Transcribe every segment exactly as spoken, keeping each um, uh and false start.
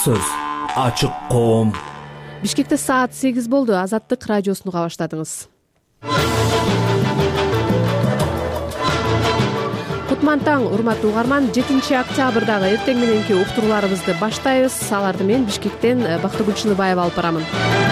сөз, ачык коом. Бишкекте саат сегиз болду. Азаттык радиосун уга баштадыңыз. Кутман таң, урматтуу угарман. жетинчи октябрдагы эртең мененки уктурууларыбызды баштайбыз. Аларды мен Бишкектен Бактыгүл Чыныбаева алып барамын.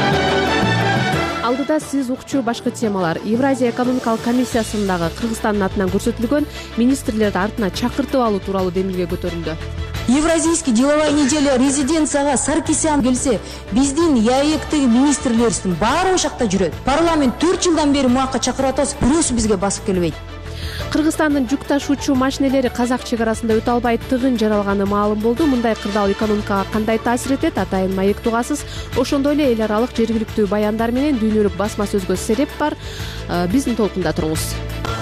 Алдыда сиз укчу башкы темалар. Евразия экономикалык комиссиясындагы Кыргызстандын атынан көрсөтүлгөн министрлерди артына чакыртып алуу тууралуу демилге көтөрүлдү. Евразийский деловая неделя резиденцияга Саркисян келсе, биздин яэктеги министрлерибиздин баары ошакта жүрөт. Парламент төрт жылдан бери муакка чакырып атабыз, бирөөсү бизге басып келбейт. Кыргызстандын жүк ташуучу машинелери казак чек арасында өтө албай тыгын жаралганы маалым болду. Мындай кырдаал экономикага кандай таасир этет? Атайын маек тугасыз. Ошондой эле эл аралык жергиликтүү баяндар менен дүйнөлүк басма сөзгө сереп бар. Биздин толкунда туруңуз.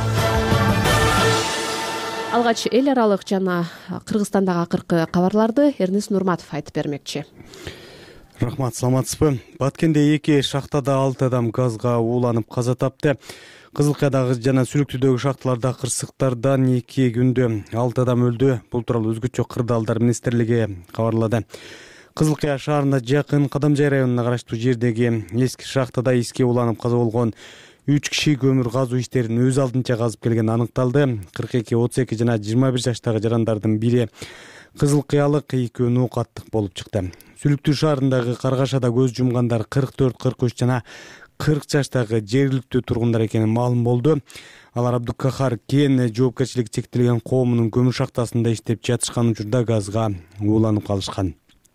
Алгач эл аралык жана Кыргызстандагы акыркы кабарларды Эрнис Нурматов айтып бермекчи. Рахмат, саламатсызбы? Баткенде эки шахтада алты адам газга ууланып каза тапты. Кызылкаядагы жана Сүлүктүүдөгү шахталарда кырсыктардан эки күндө алты адам өлдү. Бул тууралуу өзгөчө кырдаалдар министрлиги кабарлады. Кызылкая шаарына жакын Кадамжай районуна караштуу жердеги эски шахтада иске ууланып каза болгон үч киши көмүр казуу иштерин өз алдынча казып келгени аныкталды. кырк эки, отуз эки жана жыйырма бир жаштагы жарандардын бири кызылкаялык, экөө ноокаттык болуп чыкты. Сүлүктүү шаарындагы Каргашада көз жумгандар кырк төрт, кырк үч жана кырк жаштагы жергиликтүү тургундар экени маалым болду. Алар Абдукахар кен жоопкерчилиги чектелген коомунун көмүр шахтасында иштеп жатышкан учурда газга ууланып калышкан.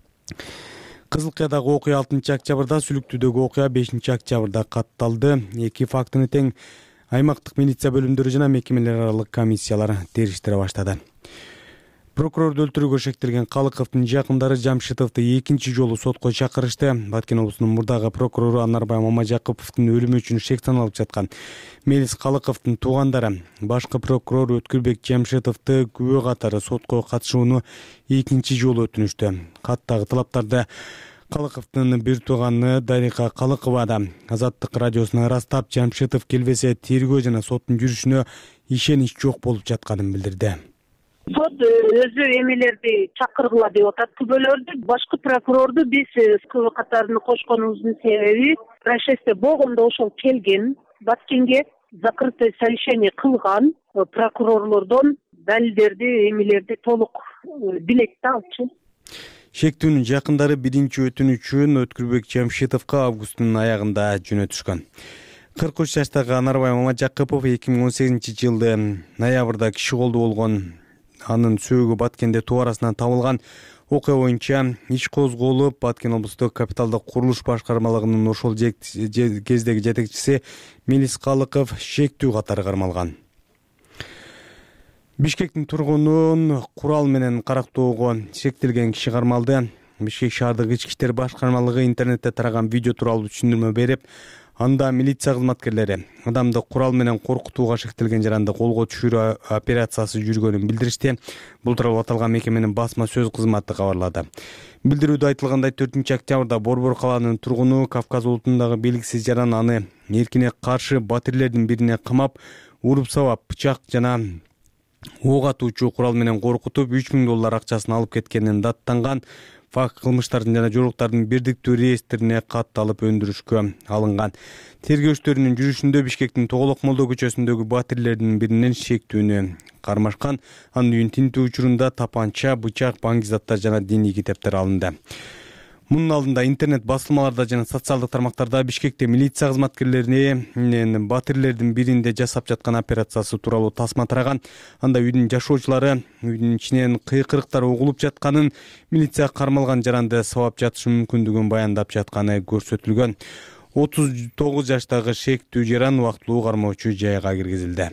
Кызылкаядагы окуя алтынчы октябрда, Сүлүктүүдөгү окуя бешинчи октябрда катталды. Эки фактыны тең аймактык милиция бөлүмдөрү жана мекемелер аралык комиссиялар териштире баштады. Прокурорду өлтүрүүгө шектелген Калыковдун жакындары Жамшитовду экинчи жолу сотко чакырышты. Баткен облусунун мурдагы прокурору Анарбай Мамажакыповдун өлүмү үчүн шек саналып жаткан Мелис Калыковдун туугандары башкы прокурор Өткүлбек Жамшитовду күбө катары сотко катышууну экинчи жолу өтүнүштү. Каттагы талаптарды Калыковдун бир тууганы Дарика Калыкова да Азаттык радиосуна ырастап, Жамшитов келбесе тергөө жана соттун жүрүшүнө ишенич жок болуп жатканын билдирди. Сот өзү эмелерди чакыргыла деп атат, күбөлөрдү. Башкы прокурорду биз күбө катарына кошконубуздун себеби происшествие болгондо ошол келген, Баткенге закрытое совещание кылган прокурорлордон далилдерди, эмелерди толук билет да алчу. Шектүүнүн жакындары биринчи өтүнүчүн Өткүлбек Жамшитовго августтун аягында жөнөтүшкөн. кырк үч жаштагы Анарбай Мамажакыпов эки миң он сегизинчи жылы ноябрда киши колдуу болгон. Анын сөөгү Баткенде тоо арасынан табылган. Окуя боюнча иш козголуп, Баткен облустук капиталдык курулуш башкармалыгынын ошол кездеги жетекчиси Мелис Калыков шектүү катары кармалган. Бишкектин тургунун курал менен карактоого шектелген киши кармалды. Бишкек шаардык ички иштер башкармалыгы интернетте тараган видео тууралуу түшүндүрмө берип, анда милиция кызматкерлери адамды курал менен коркутууга шектелген жаранды колго түшүрүү операциясы жүргөнүн билдиришти. Бул тууралуу аталган мекеменин басма сөз кызматы кабарлады. Билдирүүдө айтылгандай, төртүнчү октябрда Борбор калаанын тургуну Кавказ улутундагы белгисиз жаран аны эркине каршы батирлердин бирине камап, уруп сабап, бычак жана ок атуучу курал менен коркутуп үч миң доллар акчасын алып кеткенин даттанган. Факт кылмыштардын жана жоруктардын бирдиктүү реестрине катталып өндүрүшкө алынган. Тергөө иштөрүнүн жүрүшүндө Бишкектин Тоголок Молдо көчөсүндөгү батирлердин биринен шектүүнү кармашкан. Анын үйүн тинтүү учурунда тапанча, бычак, баңги заттар жана диний китептер алынды. Мунун алдында интернет басылмаларда жана социалдык тармактарда Бишкекте милиция кызматкерлеринин батирлердин биринде жасап жаткан операциясы тууралуу тасма тараган. Анда үйдүн жашоочулары үйдүн ичинен кыйкырыктар угулуп жатканын, милиция кармалган жаранды сабап жатышы мүмкүндүгүн баяндап жатканы көрсөтүлгөн. отуз тогуз жаштагы шектүү жаран убактылуу кармоочу жайга киргизилди.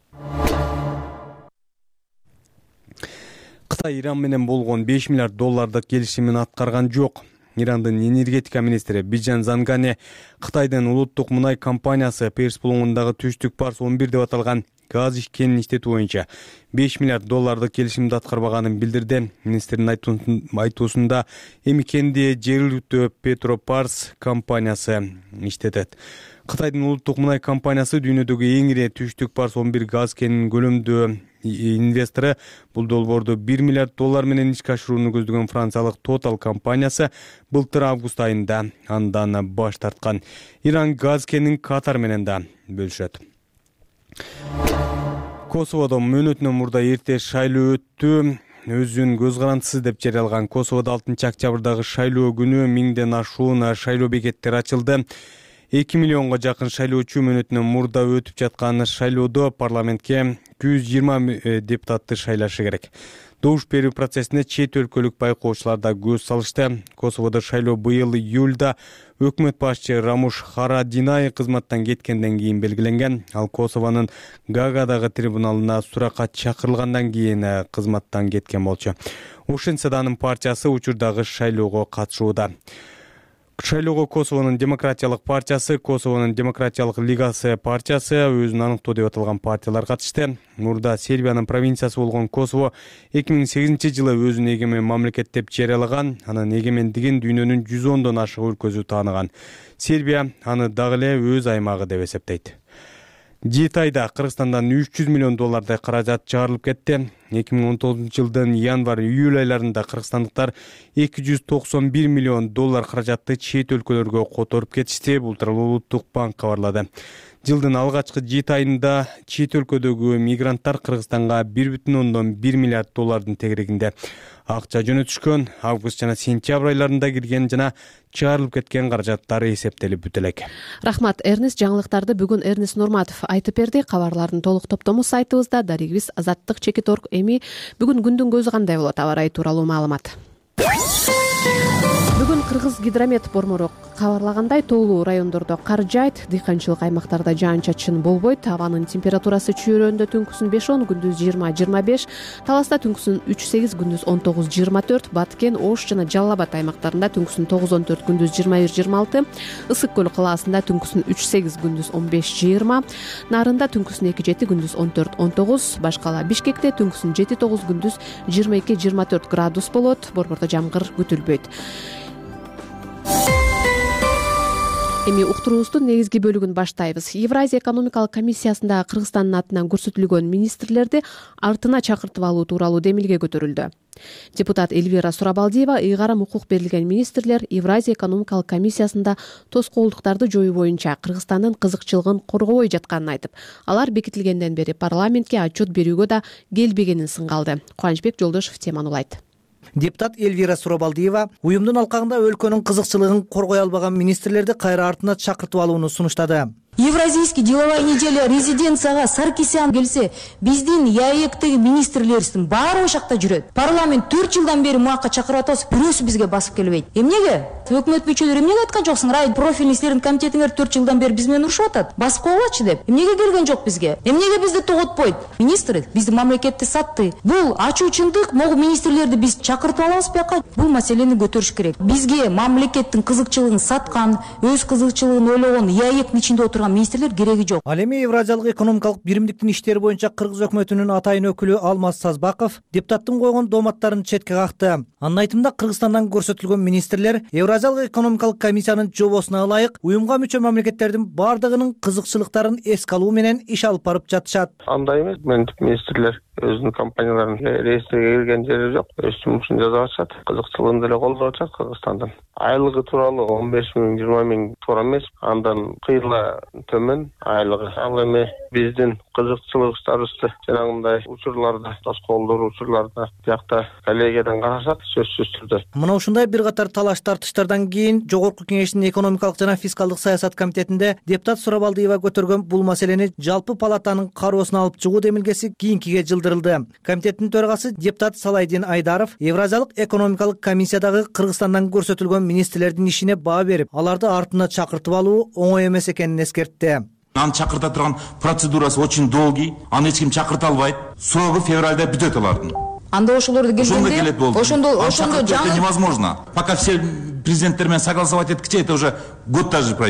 Кытай Иран менен болгон беш миллиард доллардык келишимин аткарган жок. Ирандын энергетика министри Биджан Зангане Кытайдын улуттук мунай компаниясы Перс булуңундагы түштүк Парс он бир деп аталган газ ишкенин иштетүү боюнча беш миллиард доллардык келишимди аткарбаганын билдирди. Министрдин айтуусунда эми кенде жергиликтүү Петропарс компаниясы иштетет. Кытайдын улуттук мунай компаниясы дүйнөдөгү эң ири түштүк парс он бир газ кенинин көлөмдүү инвестору. Бул долбоорду бир миллиард доллар менен ишке ашырууну көздөгөн франциялык Total компаниясы былтыр август айында андан баш тарткан. Иран газ кенин Катар менен да бөлүшөт. Косоводо мөөнөтүнөн мурда эрте шайлоо өттү. Өзүн көз карандысыз деп жарыялган Косоводо алтынчы октябрдагы шайлоо күнү миңден ашуун шайлоо бекеттери ачылды. эки миллионго жакын шайлоочу мөөнөтүнөн мурда өтүп жаткан шайлоодо парламентке жүз жыйырма депутатты шайлашы керек. Добуш берүү процессине чет өлкөлүк байкоочулар да көз салышты. Косоводо шайлоо быйыл июлда өкмөт башчы Рамуш Харадинай кызматтан кеткенден кийин белгиленген. Ал Косовонун Гаагадагы трибуналына суракка чакырылгандан кийин кызматтан кеткен болчу. Ошентсе да анын партиясы учурдагы шайлоого катышууда. Шайлоого Косовонун демократиялык партиясы, Косовонун демократиялык лигасы партиясы, өзүн аныктоо деп аталган партиялар катышты. Мурда Сербиянын провинциясы болгон Косово эки миң сегизинчи жылы өзүн эгемен мамлекет деп жарыялаган. Анын эгемендигин дүйнөнүн жүз ондон ашык өлкөсү тааныган. Сербия аны дагы эле өз аймагы деп эсептейт. Жети айда Кыргызстандан үч жүз миллион доллардай каражат чыгарылып кетти. эки миң он тогузунчу жылдын январь-июль айларында кыргызстандыктар эки жүз токсон бир миллион доллар каражатты чет өлкөлөргө которуп кетишти. Бул тууралуу Улуттук банк кабарлады. Жылдын алгачкы жети айында чет өлкөдөгү мигранттар Кыргызстанга бир бүтүн ондон бир миллиард доллардын тегерегинде акча жөнөтүшкөн. Август жана сентябрь айларында кирген жана чыгарылып кеткен каражаттары эсептелип бүтө элек. Рахмат, Эрнест. Жаңылыктарды бүгүн Эрнест Нурматов айтып берди. Кабарлардын толук топтому сайтыбызда. Дарегибиз азаттык чекит точка орг. Эми бүгүн күндүн көзү кандай болот? Аба ырайы тууралуу маалымат. Бүгүн Кыргыз гидромет бормору кабарлагандай, тоолуу райондордо кар жаайт, дыйканчылык аймактарда жаан-чачын болбойт. Абанын температурасы чүйрөндө түнкүсүн беш он, күндүз жыйырма жыйырма беш, Таласта түнкүсүн үч сегиз, күндүз он тогуз жыйырма төрт, Баткен, Ош жана Жалал Абад аймактарында түнкүсүн тогуз он төрт, күндүз жыйырма бир жыйырма алты, Ысык көл калаасында түнкүсүн үч сегиз, күндүз он беш жыйырма, Нарында түнкүсүн эки жети, күндүз он төрт он тогуз, Башкала Бишкекте түнкүсүн жети тогуз, күндүз жыйырма эки жыйырма төрт градус болот. Борбордо жамгыр күтүлбөйт. Эми уктуруубуздун негизги бөлүгүн баштайбыз. Евразия экономикалык комиссиясында Кыргызстандын атынан көрсөтүлгөн министрлерди артына чакыртып алуу тууралуу демилге көтөрүлдү. Депутат Эльвира Сурабалдиева ыйгарым укук берилген министрлер Евразия экономикалык комиссиясында тоскоолдуктарды жоюу боюнча Кыргызстандын кызыкчылыгын коргобой жатканын айтып, алар бекитилгенден бери парламентке отчет берүүгө да келбегенин сынгалды. Кубанычбек Жолдошев теманы улайт. Депутат Эльвира Сурабалдиева уюмдун алкагында өлкөнүн кызыкчылыгын коргой албаган министрлерди кайра артына чакыртып алууну сунуштады. Евразийский деловая неделя резиденцияга Саркисян келсе, биздин ЯЭКтеги министрлерибиздин баары ошакта жүрөт. Парламент төрт жылдан бери муакка чакырып атабыз, бирөөсү бизге басып келбейт. Эмнеге? Өкмөт мүчөлөрү эмнеге айткан жоксуң? Рай профильный иштердин комитетиңер төрт жылдан бери биз менен урушуп атат. Басып койгулачы деп. Эмнеге келген жок бизге? Эмнеге бизди тоготпойт? Министр биздин мамлекетти сатты. Бул ачуучундук, могу министрлерди биз чакыртып алабыз бияка. Бул маселени көтөрүш керек. Бизге мамлекеттин кызыкчылыгын саткан, өз кызыкчылыгын ойлогон ЯЭКтин ичинде отурган министрлер кереги жок. Ал эми Евразиялык экономикалык биримдиктин иштери боюнча Кыргыз өкмөтүнүн атайын өкүлү Алмаз Сазбаков депутаттын койгон дооматтарын четке какты. Анын айтымында Кыргызстандан көрсөтүлгөн министрлер Евразиялык экономикалык комиссиянын жобосуна ылайык уюмга мүчө мамлекеттердин бардыгынын кызыкчылыктарын эске алуу менен иш алып барып жатышат. Андай эмес, министрлер өзүнүн компанияларын реестриге кирген жери жок, өз жумушун жасап атышат, кызыкчылыгын деле колдоп атышат Кыргызстандын. Айлыгы тууралуу он беш миң жыйырма миң туура эмес, андан кыйла төмөн айлыгы. Ал эми биздин кызыкчылыктарыбызды жанагындай учурларда, тоскоолдор учурларда биякта коллегиядан карашат сөзсүз түрдө. Мына ушундай бир катар талаш тартыштардан кийин Жогорку Кеңештин экономикалык жана фискалдык саясат комитетинде депутат Сурабалдиева көтөргөн бул маселени жалпы палатанын кароосуна алып чыгуу демилгеси кийинкиге жылдырылды. Комитеттин төрагасы депутат Салайдин Айдаров Евразиялык экономикалык комиссиядагы Кыргызстандан көрсөтүлгөн министрлердин ишине баа берип, аларды артына чакыртып алуу оңой эмес экенин эскертти. Аны чакырта турган процедурасы очень долгий, аны эч ким чакырта албайт. Срогу февралда бүтөт алардын. Анда ошолорду келгенде, ошондо ошондо жаңы невозможно. Пока все президенттер менен согласовать эткиче, это уже год даже пройдет.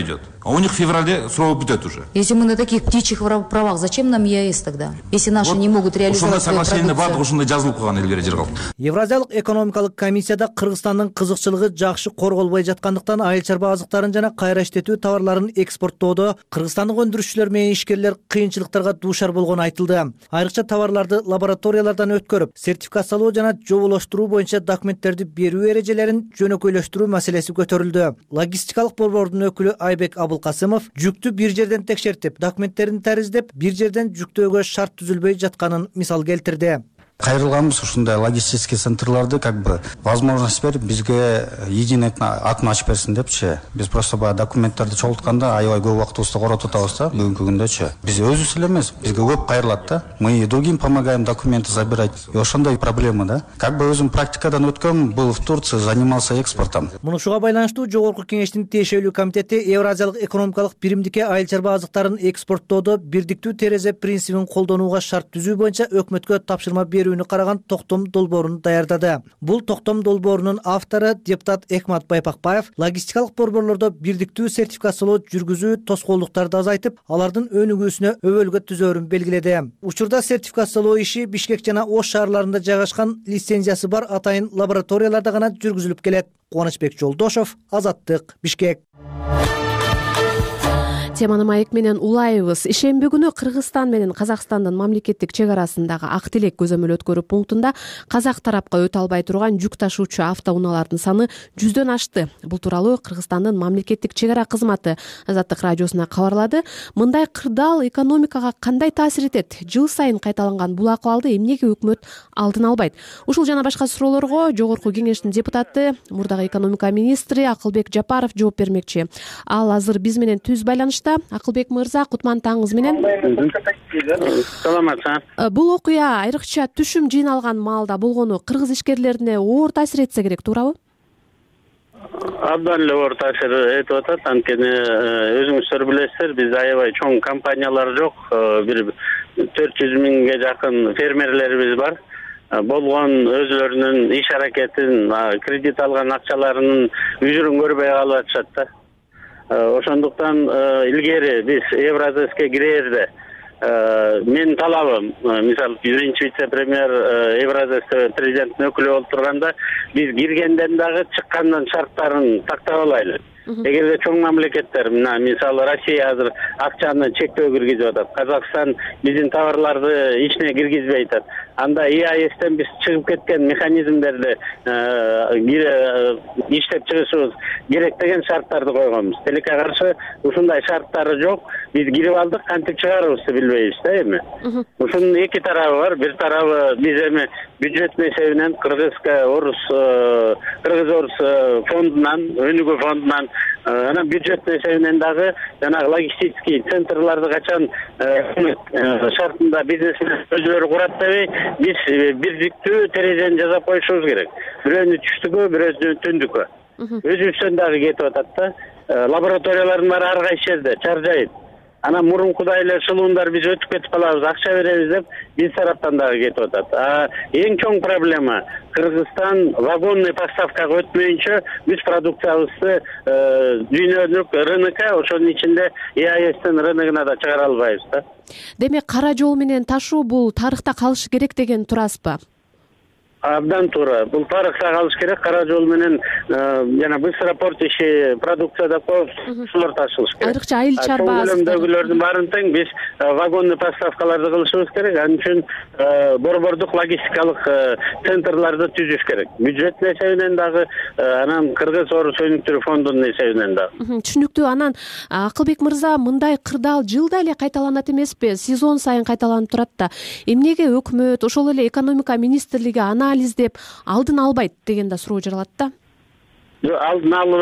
А у них в феврале срок бүтөт уже. Если мы на таких птичьих правах, зачем нам ЕАЭС тогда? Если наши не могут реализовать свою продукцию. Бардыгы ушундай жазылып калган элдер жер калды. Евразиялык экономикалык комиссияда Кыргызстандын кызыкчылыгы жакшы корголбой жаткандыктан айыл чарба азыктарын жана кайра иштетүү товарларын экспорттоодо кыргызстандык өндүрүшчүлөр менен ишкерлер кыйынчылыктарга дуушар болгону айтылды. Айрыкча товарларды лабораториялардан өткөрүп, сертификациялоо жана жоболоштуруу боюнча документтерди берүү эрежелерин жөнөкөйлөштүрүү маселеси көтөрүлдү. Логистикалык борбордун өкүлү Айбек Абылкасымов жүктү бир жерден текшертип, документтерин тариздеп, бир жерден жүктөөгө шарт түзүлбөй жатканын мисал келтирди. Кайрылганбыз ушундай логистический центрларды как бы возможность берип бизге единый атын ачып берсин депчи. Биз просто баягы документтерди чогултканда аябай көп убактыбызды коротуп атабыз да бүгүнкү күндөчү. Биз өзүбүз эле эмес, бизге көп кайрылат да. Мы и другим помогаем документы забирать. И ошондой проблема да. Как бы өзүм практикадан өткөм, был в Турции, занимался экспортом. Мунушуга байланыштуу Жогорку Кеңештин тиешелүү комитети Евразиялык экономикалык биримдикке айыл чарба азыктарын экспорттоодо бирдиктүү терезе принцибин колдонууга шарт түзүү боюнча өкмөткө тапшырма берүүнү караган токтом долбоорун даярдады. Бул токтом долбоорунун автору депутат Экмат Байпакбаев логистикалык борборлордо бирдиктүү сертификациялоо жүргүзүү тоскоолдуктарды азайтып, алардын өнүгүүсүнө өбөлгө түзөөрүн белгиледи. Учурда сертификациялоо иши Бишкек жана Ош шаарларында жайгашкан лицензиясы бар атайын лабораторияларда гана жүргүзүлүп келет. Кубанычбек Жолдошов, Азаттык, Бишкек. Теманы маек менен улайбыз. Ишемби күнү Кыргызстан менен Казакстандын мамлекеттик чек арасындагы Ак Тилек көзөмөл өткөрүү пунктунда казак тарапка өтө албай турган жүк ташуучу автоунаалардын саны жүздөн ашты. Бул тууралуу Кыргызстандын мамлекеттик чек ара кызматы Азаттык радиосуна кабарлады. Мындай кырдаал экономикага кандай таасир этет? Жыл сайын кайталанган бул акыбалды эмнеге өкмөт алдын албайт? Ушул жана башка суроолорго Жогорку Кеңештин депутаты, мурдагы экономика министри Акылбек Жапаров жооп бермекчи. Ал азыр биз менен түз байланышта. Акылбек мырза, кутман таңыңыз менен. Саламатсызбы. Бул окуя айрыкча түшүм жыйналган маалда болгону кыргыз ишкерлерине оор таасир этсе керек, туурабы? Абдан эле оор таасир этип атат. Анткени өзүңүздөр билесиздер, биз аябай чоң компаниялар жок. Бир төрт жүз миңге жакын фермерлерибиз бар. Болгон өзлөрүнүн иш аракетин, кредит алган акчаларынын үзүрүн көрбөй калып атышат да. Ошондуктан илгери биз Евразеске кирерде мен талабым, мисалы биринчи вице-премьер Евразесте президенттин өкүлү болуп турганда биз киргенден дагы чыккандан шарттарын тактап алайлы. Эгерде чоң мамлекеттер, мына мисалы Россия азыр акчаны чектөө киргизип атат, Казакстан биздин товарларды ичине киргизбей атат. Анда ИАЭСтен биз чыгып кеткен механизмдерди иштеп чыгышыбыз керек деген шарттарды койгонбуз. Тилекке каршы ушундай шарттары жок. Биз кирип алдык, кантип чыгарыбызды билбейбиз да эми. Ушунун эки тарабы бар. Бир тарабы биз эми бюджет эсебинен кыргызга орус кыргыз-орус фондунан, өнүгүү фондунан анан бюджет эсебинен дагы жанагы логистический центрларды качан шартында бизнесмен өзүлөрү курат дебей, биз бирдиктүү терезени жасап коюшубуз керек. Бирөөнү түштүккө, бирөөнү түндүккө. Өзүбүздөн дагы кетип атат да. Лабораториялардын баары ар кайсы жерде, чаржайып. Анан мурункудай эле шылуундар биз өтүп кетип калабыз, акча беребиз деп биз тараптан дагы кетип атат. Эң чоң проблема Кыргызстан вагонный поставкага өтмөйүнчө биз продукциябызды дүйнөлүк рынокко, ошонун ичинде ИАЭСтин рыногуна да чыгара албайбыз да. Демек, кара жол менен ташуу бул тарыхта калышы керек деген турасызбы? Абдан туура. Бул тарыхта калыш керек. Кара жол менен жана быстропорт иши продукцияда ушулар ташылыш керек. Айрыкча айыл чарба азыктардын баарын тең биз вагонный поставкаларды кылышыбыз керек. Анын үчүн борбордук логистикалык центрларды түзүш керек. Бюджет эсебинен дагы, анан Кыргыз-Орус өнүктүрүү фондунун эсебинен дагы. Түшүнүктүү. Анан Акылбек мырза, мындай кырдаал жылда эле кайталанат эмеспи? Сезон сайын кайталанып турат да. Эмнеге өкмөт, ошол эле экономика министрлиги ана издеп алдын албайт деген да суроо жаралат да. Алдын алып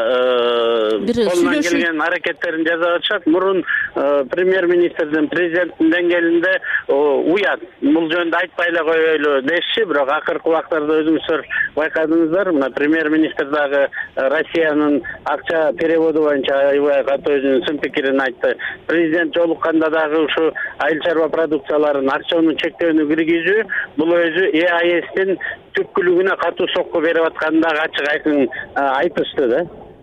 эле колунан келген аракеттерин жасап атышат. Мурун премьер-министрдин, президенттин деңгээлинде уят. Бул жөнүндө айтпай эле коелу дешчи, бирок акыркы убактарда өзүңүздөр байкадыңыздар, мына премьер-министр дагы Россиянын акча переводу боюнча аябай катуу өзүнүн сын пикирин айтты. Президент жолукканда дагы ушу айыл чарба продукцияларын акчанын чектөөнү киргизүү бул өзү ИАЭСтин түпкүлүгүнө катуу сокку берип атканын дагы ачык айкын айтышты да.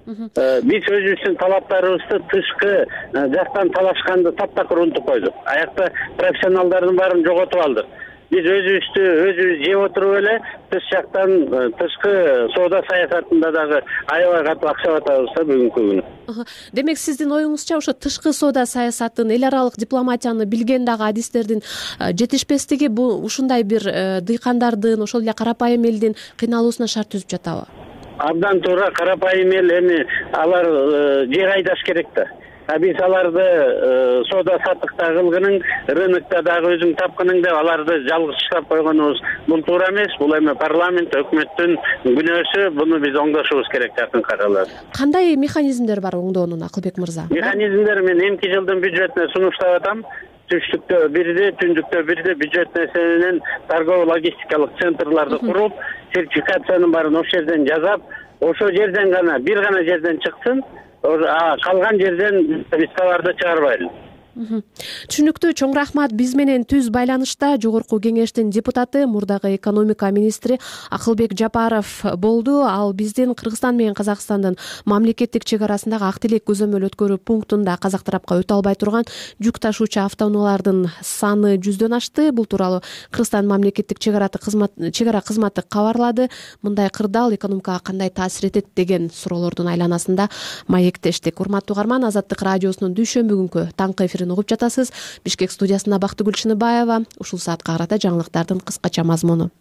Биз өзүбүздүн талаптарыбызды тышкы жактан талашканды таптакыр унутуп койдук. Аякта профессионалдардын баарын жоготуп алдык. Биз өзүбүздү өзүбүз жеп отуруп эле тыш жактан тышкы соода саясатында дагы аябай катуу акча батабыз да бүгүнкү күнү. Демек сиздин оюңузча ошо тышкы соода саясатын, эл аралык дипломатияны билген дагы адистердин жетишпестиги бул ушундай бир дыйкандардын, ошол эле карапайым элдин кыйналуусуна шарт түзүп жатабы? Абдан туура, карапайым эл эми алар жер айдаш керек да. А биз аларды соода саттыкта кылгының, рынокто дагы өзүң тапкының деп аларды жалгыз чыгап койгонубуз бул туура эмес. Бул эми парламент, өкмөттүн күнөөсү, буну биз оңдошубуз керек жакынкы араларда. Кандай механизмдер бар оңдоонун, Акылбек мырза? Механизмдер мен эмки жылдын бюджетине сунуштап атам. Түштүктө бирде, түндүктө бирде бюджет нерселеринен торгово логистикалык центрларды куруп, сертификациянын баарын ошол жерден жасап, ошол жерден гана, бир гана жерден чыксын. Калган жерден биз товарды чыгарбайлы. Түшүнүктүү, чоң рахмат. Биз менен түз байланышта Жогорку Кеңештин депутаты, мурдагы экономика министри Акылбек Жапаров болду. Ал биздин Кыргызстан менен Казакстандын мамлекеттик чек арасындагы ак тилек көзөмөл өткөрүү пунктунда казак тарапка өтө албай турган жүк ташуучу автоунаалардын саны жүздөн ашты. Бул тууралуу Кыргызстан мамлекеттик чек ара кызматы кабарлады. Мындай кырдаал экономикага кандай таасир этет деген суроолордун айланасында маектештик. Урматтуу угарман, Азаттык радиосунун дүйшөмбү күнкү таңкы эфирин угуп жатасыз. Бишкек студиясында Бактыгүл Шыныбаева. Ушул саатка карата жаңылыктардын кыскача мазмуну.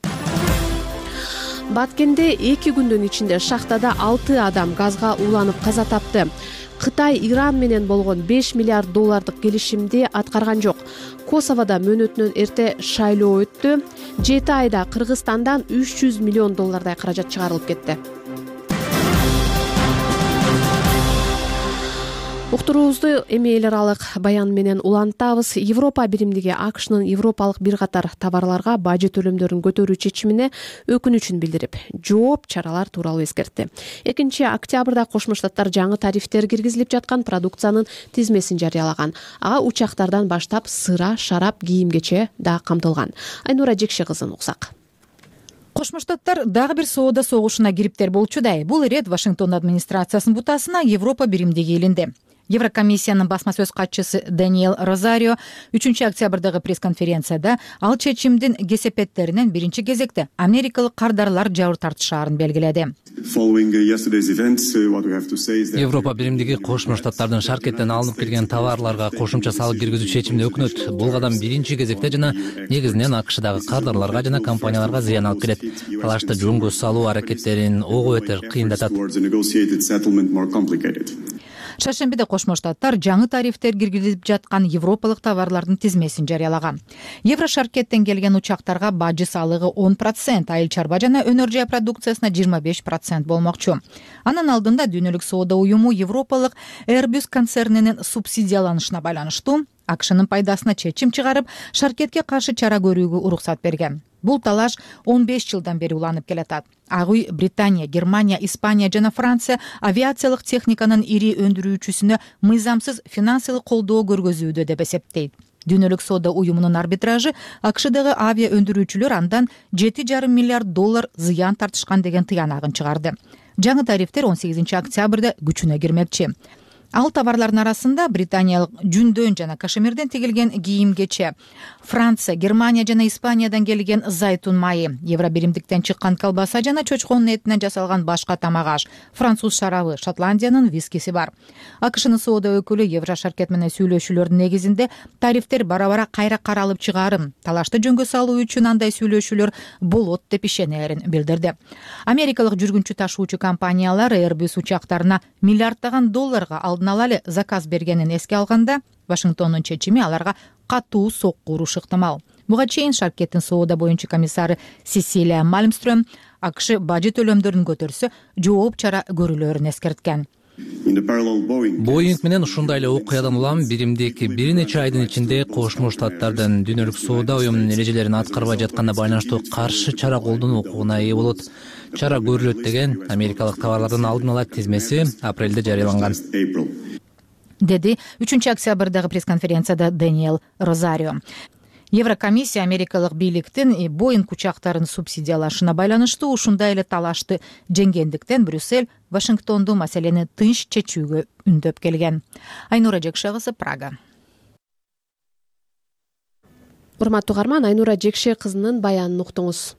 Баткенде эки күндүн ичинде шахтада алты адам газга ууланып каза тапты. Кытай Иран менен болгон беш миллиард доллардык келишимди аткарган жок. Косоводо мөөнөтүнөн эрте шайлоо өттү. жети айда Кыргызстандан үч жүз миллион доллардай каражат чыгарылып кетти. Уктуруубузду эми эл аралык баян менен улантабыз. Европа биримдиги АКШнын европалык бир катар товарларга бажы төлөмдөрүн көтөрүү чечимине өкүнүчүн билдирип, жооп чаралар тууралуу эскертти. экинчи октябрда Кошмо Штаттар жаңы тарифтер киргизилип жаткан продукциянын тизмесин жарыялаган. Ага учактардан баштап сыра, шарап, кийим-кече да камтылган. Айнура Жекше кызын уксак. Кошмо Штаттар дагы бир соода согушуна кириптер болчудай. Бул ирет Вашингтон администрациясынын бутасына Европа биримдиги элинде. Еврокомиссиянын басма сөз катчысы Даниэл Розарио үчүнчү октябрдагы пресс-конференцияда ал чечимдин кесепеттеринен биринчи кезекте америкалык кардарлар жабыр тартышаарын белгиледи. Европа биримдиги Кошмо Штаттардын шаркеттен алынып келген товарларга кошумча салык киргизүү чечимине өкүнөт. Бул кадам биринчи кезекте жана негизинен АКШдагы кардарларга жана компанияларга зыян алып келет. Талашты жөнгө салуу аракеттерин ого бетер кыйындатат. Шаршембиде Кошмо Штаттар жаңы тарифтер киргизилип жаткан европалык товарлардын тизмесин жарыялаган. Евро шаркеттен келген учактарга бажы салыгы он процент, айыл чарба жана өнөр жай продукциясына жыйырма беш процент болмокчу. Анын алдында Дүйнөлүк соода уюму европалык Airbus концернинин субсидияланышына байланыштуу АКШнын пайдасына чечим чыгарып, шаркетке каршы чара көрүүгө уруксат берген. Бул талаш он беш жылдан бери уланып келатат. Ак үй Британия, Германия, Испания жана Франция авиациялык техниканын ири өндүрүүчүсүнө мыйзамсыз финансылык колдоо көргөзүүдө деп эсептейт. Дүйнөлүк соода уюмунун арбитражы АКШдагы авиа өндүрүүчүлөр андан жети жарым миллиард доллар зыян тартышкан деген тыянагын чыгарды. Жаңы тарифтер он сегизинчи октябрда күчүнө кирмекчи. Ал товарлардын арасында британиялык жүндөн жана кашемирден тигилген кийим-кече, Франция, Германия жана Испаниядан келген зайтун майы, евро биримдиктен чыккан колбаса жана чочконун этинен жасалган башка тамак аш, француз шарабы, Шотландиянын вискиси бар. АКШнын соода өкүлү евро шаркет менен сүйлөшүүлөрдүн негизинде тарифтер бара-бара кайра каралып чыгарын, талашты жөнгө салуу үчүн андай сүйлөшүүлөр болот деп ишенерин билдирди. Америкалык жүргүнчү ташуучу компаниялар Airbus учактарына миллиарддаган долларга алдын ала эле заказ бергенин эске алганда, Вашингтондун чечими аларга катуу сокку урушу ыктымал. Буга чейин шаркеттин соода боюнчу комиссары Сесилия Мальмстрöm АКШ бажы төлөмдөрүн көтөрсө, жооп чара көрүлөрүн эскерткен. Боинг менен ушундай эле окуядан улам биримдик бир нече айдын ичинде Кошмо Штаттардын Дүйнөлүк соода уюмунун эрежелерин аткарбай жатканына байланыштуу каршы чара колдонуу укугуна ээ болот. Чара көрүлөт деген америкалык товарлардын алдын ала тизмеси апрелде жарыяланган, деди үчүнчү октябрдагы пресс-конференцияда Даниэл Розарио. Еврокомиссия америкалык бийликтин Боинг учактарын субсидиялашына байланыштуу ушундай эле талашты жеңгендиктен Брюссель Вашингтонду маселени тынч чечүүгө үндөп келген. Айнура Жекше кызы, Прага. Урматтуу угарман, Айнура Жекше кызынын баянын уктуңуз.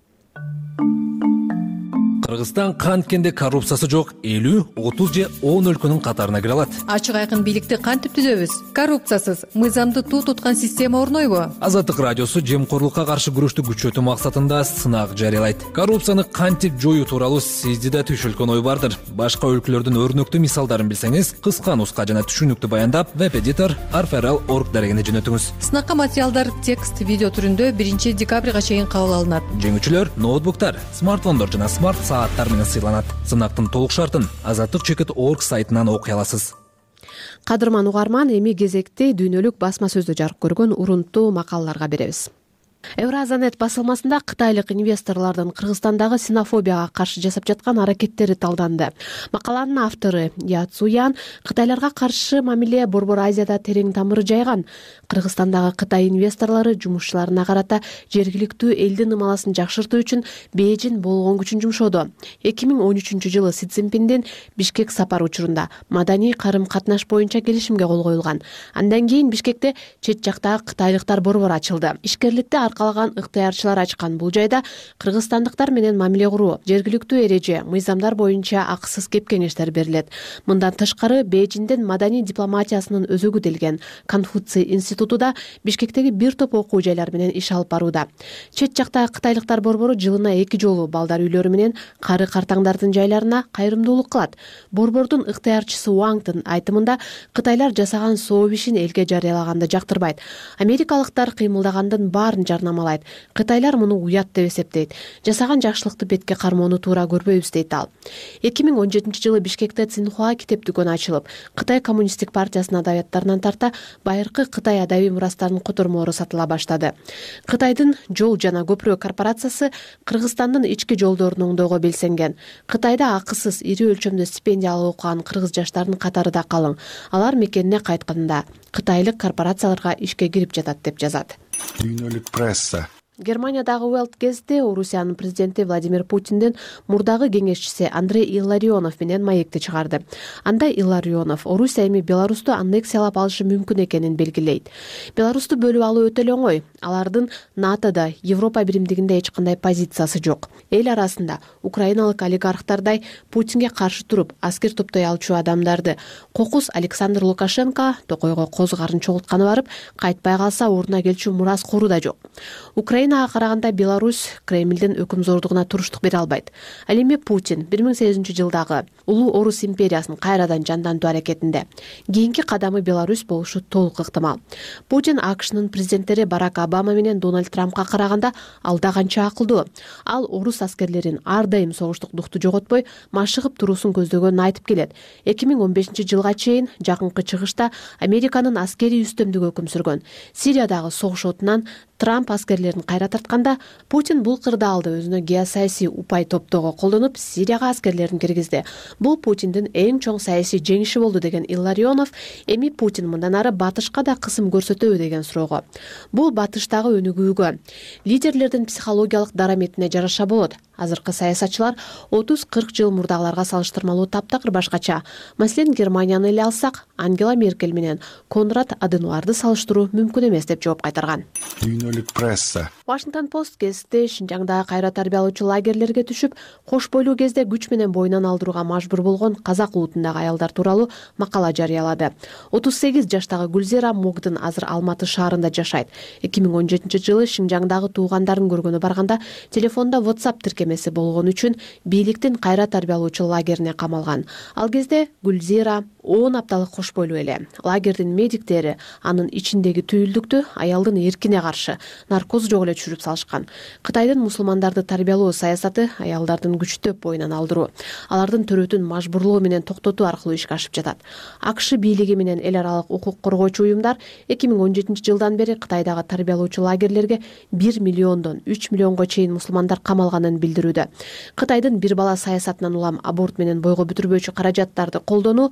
Кыргызстан канткенде коррупциясы жок элүү, отуз же он өлкөнүн катарына кире алат. Ачык айкын бийликти кантип түзөбүз? Коррупциясыз, мыйзамды туу туткан система орнойбу? Азаттык радиосу жемкорлукка каршы күрөштү күчөтүү максатында сынак жарыялайт. Коррупцияны кантип жоюу тууралуу сизде да түшүлгөн ой бардыр. Башка өлкөлөрдүн өрнөктүү мисалдарын билсеңиз, кыска нуска жана түшүнүктүү баяндап веб-эдитор арферал точка орг дарегине жөнөтүңүз. Сынакка материалдар текст, видео түрүндө биринчи декабрга чейин кабыл алынат. Жеңүүчүлөр ноутбуктар, смартфондор жана смарт сааттар менен сыйланат. Сынактын толук шартын азаттык чекит точка орг сайтынан окуй аласыз. Кадырман угарман, эми кезекти дүйнөлүк басма сөздө жарык көргөн урунттуу макалаларга беребиз. Евразанет басылмасында кытайлык инвесторлордун Кыргызстандагы синофобияга каршы жасап жаткан аракеттери талданды. Макаланын автору Я Цуян кытайларга каршы мамиле Борбор Азияда терең тамыры жайган. Кыргызстандагы Кытай инвесторлору жумушчуларына карата жергиликтүү элдин ымаласын жакшыртуу үчүн Бейжин болгон күчүн жумшоду. эки миң он үчүнчү жылы Си Цзиньпиндин Бишкек сапары учурунда маданий карым-катнаш боюнча келишимге кол коюлган. Андан кийин Бишкекте чет жактагы кытайлыктар борбору ачылды. Ишкерликти аркалаган ыктыярчылар ачкан бул жайда кыргызстандыктар менен мамиле куруу, жергиликтүү эреже, мыйзамдар боюнча акысыз кеп кеңештер берилет. Мындан тышкары Бейжиндин маданий дипломатиясынын өзөгү делген Конфуций институту да Бишкектеги бир топ окуу жайлар менен иш алып барууда. Чет жактагы кытайлыктар борбору жылына эки жолу балдар үйлөрү менен кары картаңдардын жайларына кайрымдуулук кылат. Борбордун ыктыярчысы Уаңдын айтымында кытайлар жасаган сооп ишин элге жарыялаганды жактырбайт. Америкалыктар кыймылдагандын баарын жарнамалайт. Кытайлар муну уят деп эсептейт. Жасаган жакшылыкты бетке кармоону туура көрбөйбүз дейт ал. эки миң он жетинчи жылы Бишкекте Цинхуа китеп дүкөнү ачылып, Кытай коммунисттик партиясынын адабияттарынан тарта байыркы Кытай адабий мурастарынын котормолору сатыла баштады. Кытайдын Жол жана көпүрө корпорациясы Кыргызстандын ички жолдорун оңдоого белсенген. Кытайда акысыз ири өлчөмдө стипендия алып окуган кыргыз жаштарынын катары да калың. Алар мекенине кайтканда кытайлык корпорацияларга ишке кирип жатат деп жазат. Дүйнөлүк пресса. Германиядагы Welt кезде Орусиянын президенти Владимир Путиндин мурдагы кеңешчиси Андрей Илларионов менен маекти чыгарды. Анда Илларионов Орусия эми Беларусту аннексиялап алышы мүмкүн экенин белгилейт. Беларусту бөлүп алуу өтө эле оңой. Алардын НАТОда, Европа биримдигинде эч кандай позициясы жок. Эл арасында украиналык олигархтардай Путинге каршы туруп, аскер топтой алчу адамдарды кокус Александр Лукашенко токойго коз карын чогултканы барып, кайтпай калса ордуна келчү мурас кору да жок. Украинага караганда Беларусь Кремлдин өкүмзордугуна туруштук бере албайт. Ал эми Путин бир миң сегизинчи жылдагы улуу Орус империясын кайрадан жандантуу аракетинде. Кийинки кадамы Беларусь болушу толук ыктымал. Путин АКШнын президенттери Барак Обама менен Дональд Трампка караганда алда канча акылдуу. Ал орус аскерлерин ар дайым согуштук духту жоготпой, машыгып туруусун көздөгөнүн айтып келет. эки миң он бешинчи жылга чейин жакынкы чыгышта Американын аскерий үстөмдүгү өкүм сүргөн. Сириядагы согуш отунан Трамп аскерлерин кайра тартканда Путин бул кырдаалды өзүнө геосаясий упай топтоого колдонуп Сирияга аскерлерин киргизди. Бул Путиндин эң чоң саясий жеңиши болду деген Илларионов эми Путин мындан ары батышка да кысым көрсөтөбү деген суроого. Бул батыштагы өнүгүүгө, лидерлердин психологиялык дараметине жараша болот. Азыркы саясатчылар отуз кырк жыл мурдагыларга салыштырмалуу таптакыр башкача. Маселен, Германияны эле алсак, Ангела Меркель менен Конрад Аденуарды салыштыруу мүмкүн эмес деп жооп кайтарган. Дүйнөлүк пресса. Washington Post кезде Шинжаңдагы кайра тарбиялоочу лагерлерге түшүп, кош бойлуу кезде күч менен боюнан алдырууга мажбур болгон казак улутундагы аялдар тууралуу макала жарыялады. отуз сегиз жаштагы Гүлзира Могдун азыр Алматы шаарында жашайт. эки миң он жетинчи жылы Шинжаңдагы туугандарын көргөнү барганда телефондо WhatsApp тиркемеси болгон үчүн бийликтин кайра тарбиялоочу лагерине камалган. Ал кезде Гүлзира он апталык кош бойлуу эле. Лагердин медиктери анын ичиндеги түйүлдүктү аялдын эркине каршы наркоз жок эле түшүрүп салышкан. Кытайдын мусулмандарды тарбиялоо саясаты аялдардын күчтөп боюнан алдыруу, алардын төрөтүн мажбурлоо менен токтотуу аркылуу ишке ашып жатат. АКШ бийлиги менен эл аралык укук коргоочу уюмдар эки миң он жетинчи жылдан бери Кытайдагы тарбиялоочу лагерлерге бир миллиондон үч миллионго чейин мусулмандар камалганын билдирүүдө. Кытайдын бир бала саясатынан улам аборт менен бойго бүтүрбөөчү каражаттарды колдонуу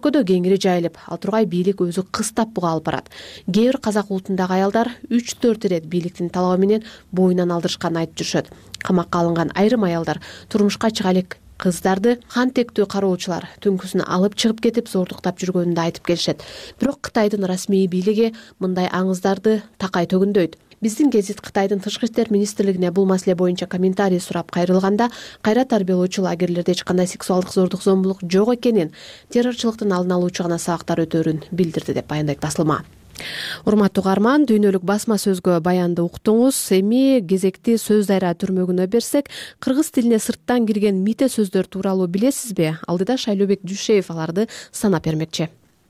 өлкөдө кеңири жайылып, ал тургай бийлик өзү кыстап буга алып барат. Кээ бир казак улутундагы аялдар үч төрт ирет бийликтин талабы менен боюнан алдырышканын айтып жүрүшөт. Камакка алынган айрым аялдар турмушка чыга элек кыздарды хан тектүү кароочулар түнкүсүн алып чыгып кетип зордуктап жүргөнүн да айтып келишет. Бирок Кытайдын расмий бийлиги мындай аңыздарды такай төгүндөйт. Биздин гезит Кытайдын тышкы иштер министрлигине бул маселе боюнча комментарий сурап кайрылганда, кайра тарбиялоочу лагерлерде эч кандай сексуалдык зордук зомбулук жок экенин, террорчулуктун алдын алуучу гана сабактар өтөөрүн билдирди деп баяндайт басылма. Урматтуу угарман, дүйнөлүк басма сөзгө баянды уктуңуз. Эми кезекти сөз дайра түрмөгүнө берсек, кыргыз тилине сырттан кирген мите сөздөр тууралуу билесизби? Алдыда Шайлообек Дүйшеев аларды санап бермекчи.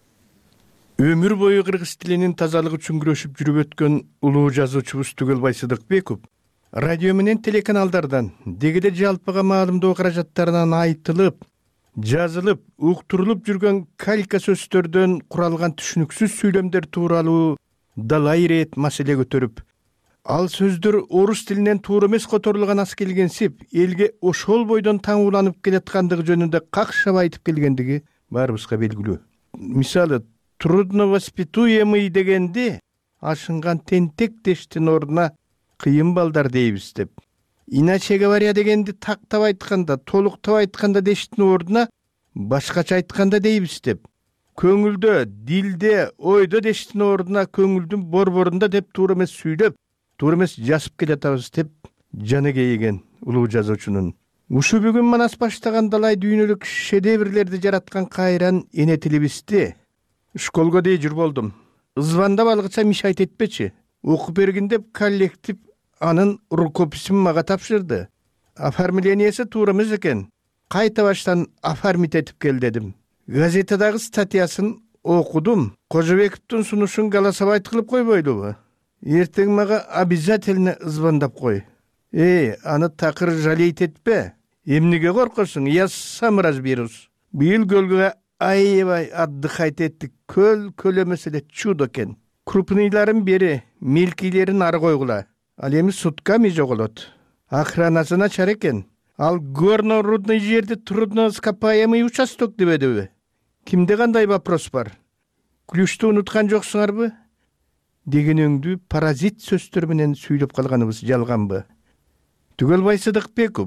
Өмүр бою кыргыз тилинин тазалыгы үчүн күрөшүп жүрүп өткөн улуу жазуучубуз Түгөлбай Сыдыкбеков радио менен телеканалдардан дегиде жалпыга маалымдоо каражаттарынан айтылып, жазылып, уктурулуп жүргөн калька сөздөрдөн куралган түшүнүксүз сүйлөмдөр тууралуу далай ирет маселе көтөрүп, ал сөздөр орус тилинен туура эмес которулган аз келгенсип, элге ошол бойдон таң уланып келаткандыгы жөнүндө какшап айтып келгендиги баарыбызга белгилүү. Мисалы, трудновоспитуемый дегенде ашынган тентек дештин ордуна кыйын балдар дейбиз деп. Иначе говоря дегенди тактап айтканда, толуктап айтканда дештин ордуна башкача айтканда дейбиз деп. Көңүлдө, дилде, ойдо дештин ордуна көңүлдүн борборунда деп туура эмес сүйлөп, туура эмес жазып келатабыз деп жаны кейиген улуу жазуучунун. Ушу бүгүн манас баштаган далай дүйнөлүк шедеврлерди жараткан кайран эне тилибизди школго дей жүр болдум. Звандап алгыча мишайт этпечи. Окуп бергин деп коллектив анын рукописин мага тапшырды. Оформлениясы туура эмес экен. Кайта баштан оформить этип кел дедим. Газетадагы статьясын окудум. Кожобековдун сунушун голосовать кылып койбойлубу? Эртең мага обязательно звондап кой. Эй, аны такыр жалейт этпе. Эмнеге коркосуң? Я сам разберусь. Быйыл көлгө аябай отдыхать эттик. Көл көлө маселе чудо экен. Крупныйларын бери, мелкийлерин ары койгула. Ал эми сутками жоголот. Охранасы начар экен. Ал горно-рудный жерде трудноископаемый участок дебедиби? Кимде кандай вопрос бар? Ключту унуткан жоксуңарбы? Дегенеңдүү паразит сөздөр менен сүйлөп калганыбыз жалганбы? Түгөлбай Сыдыкбеков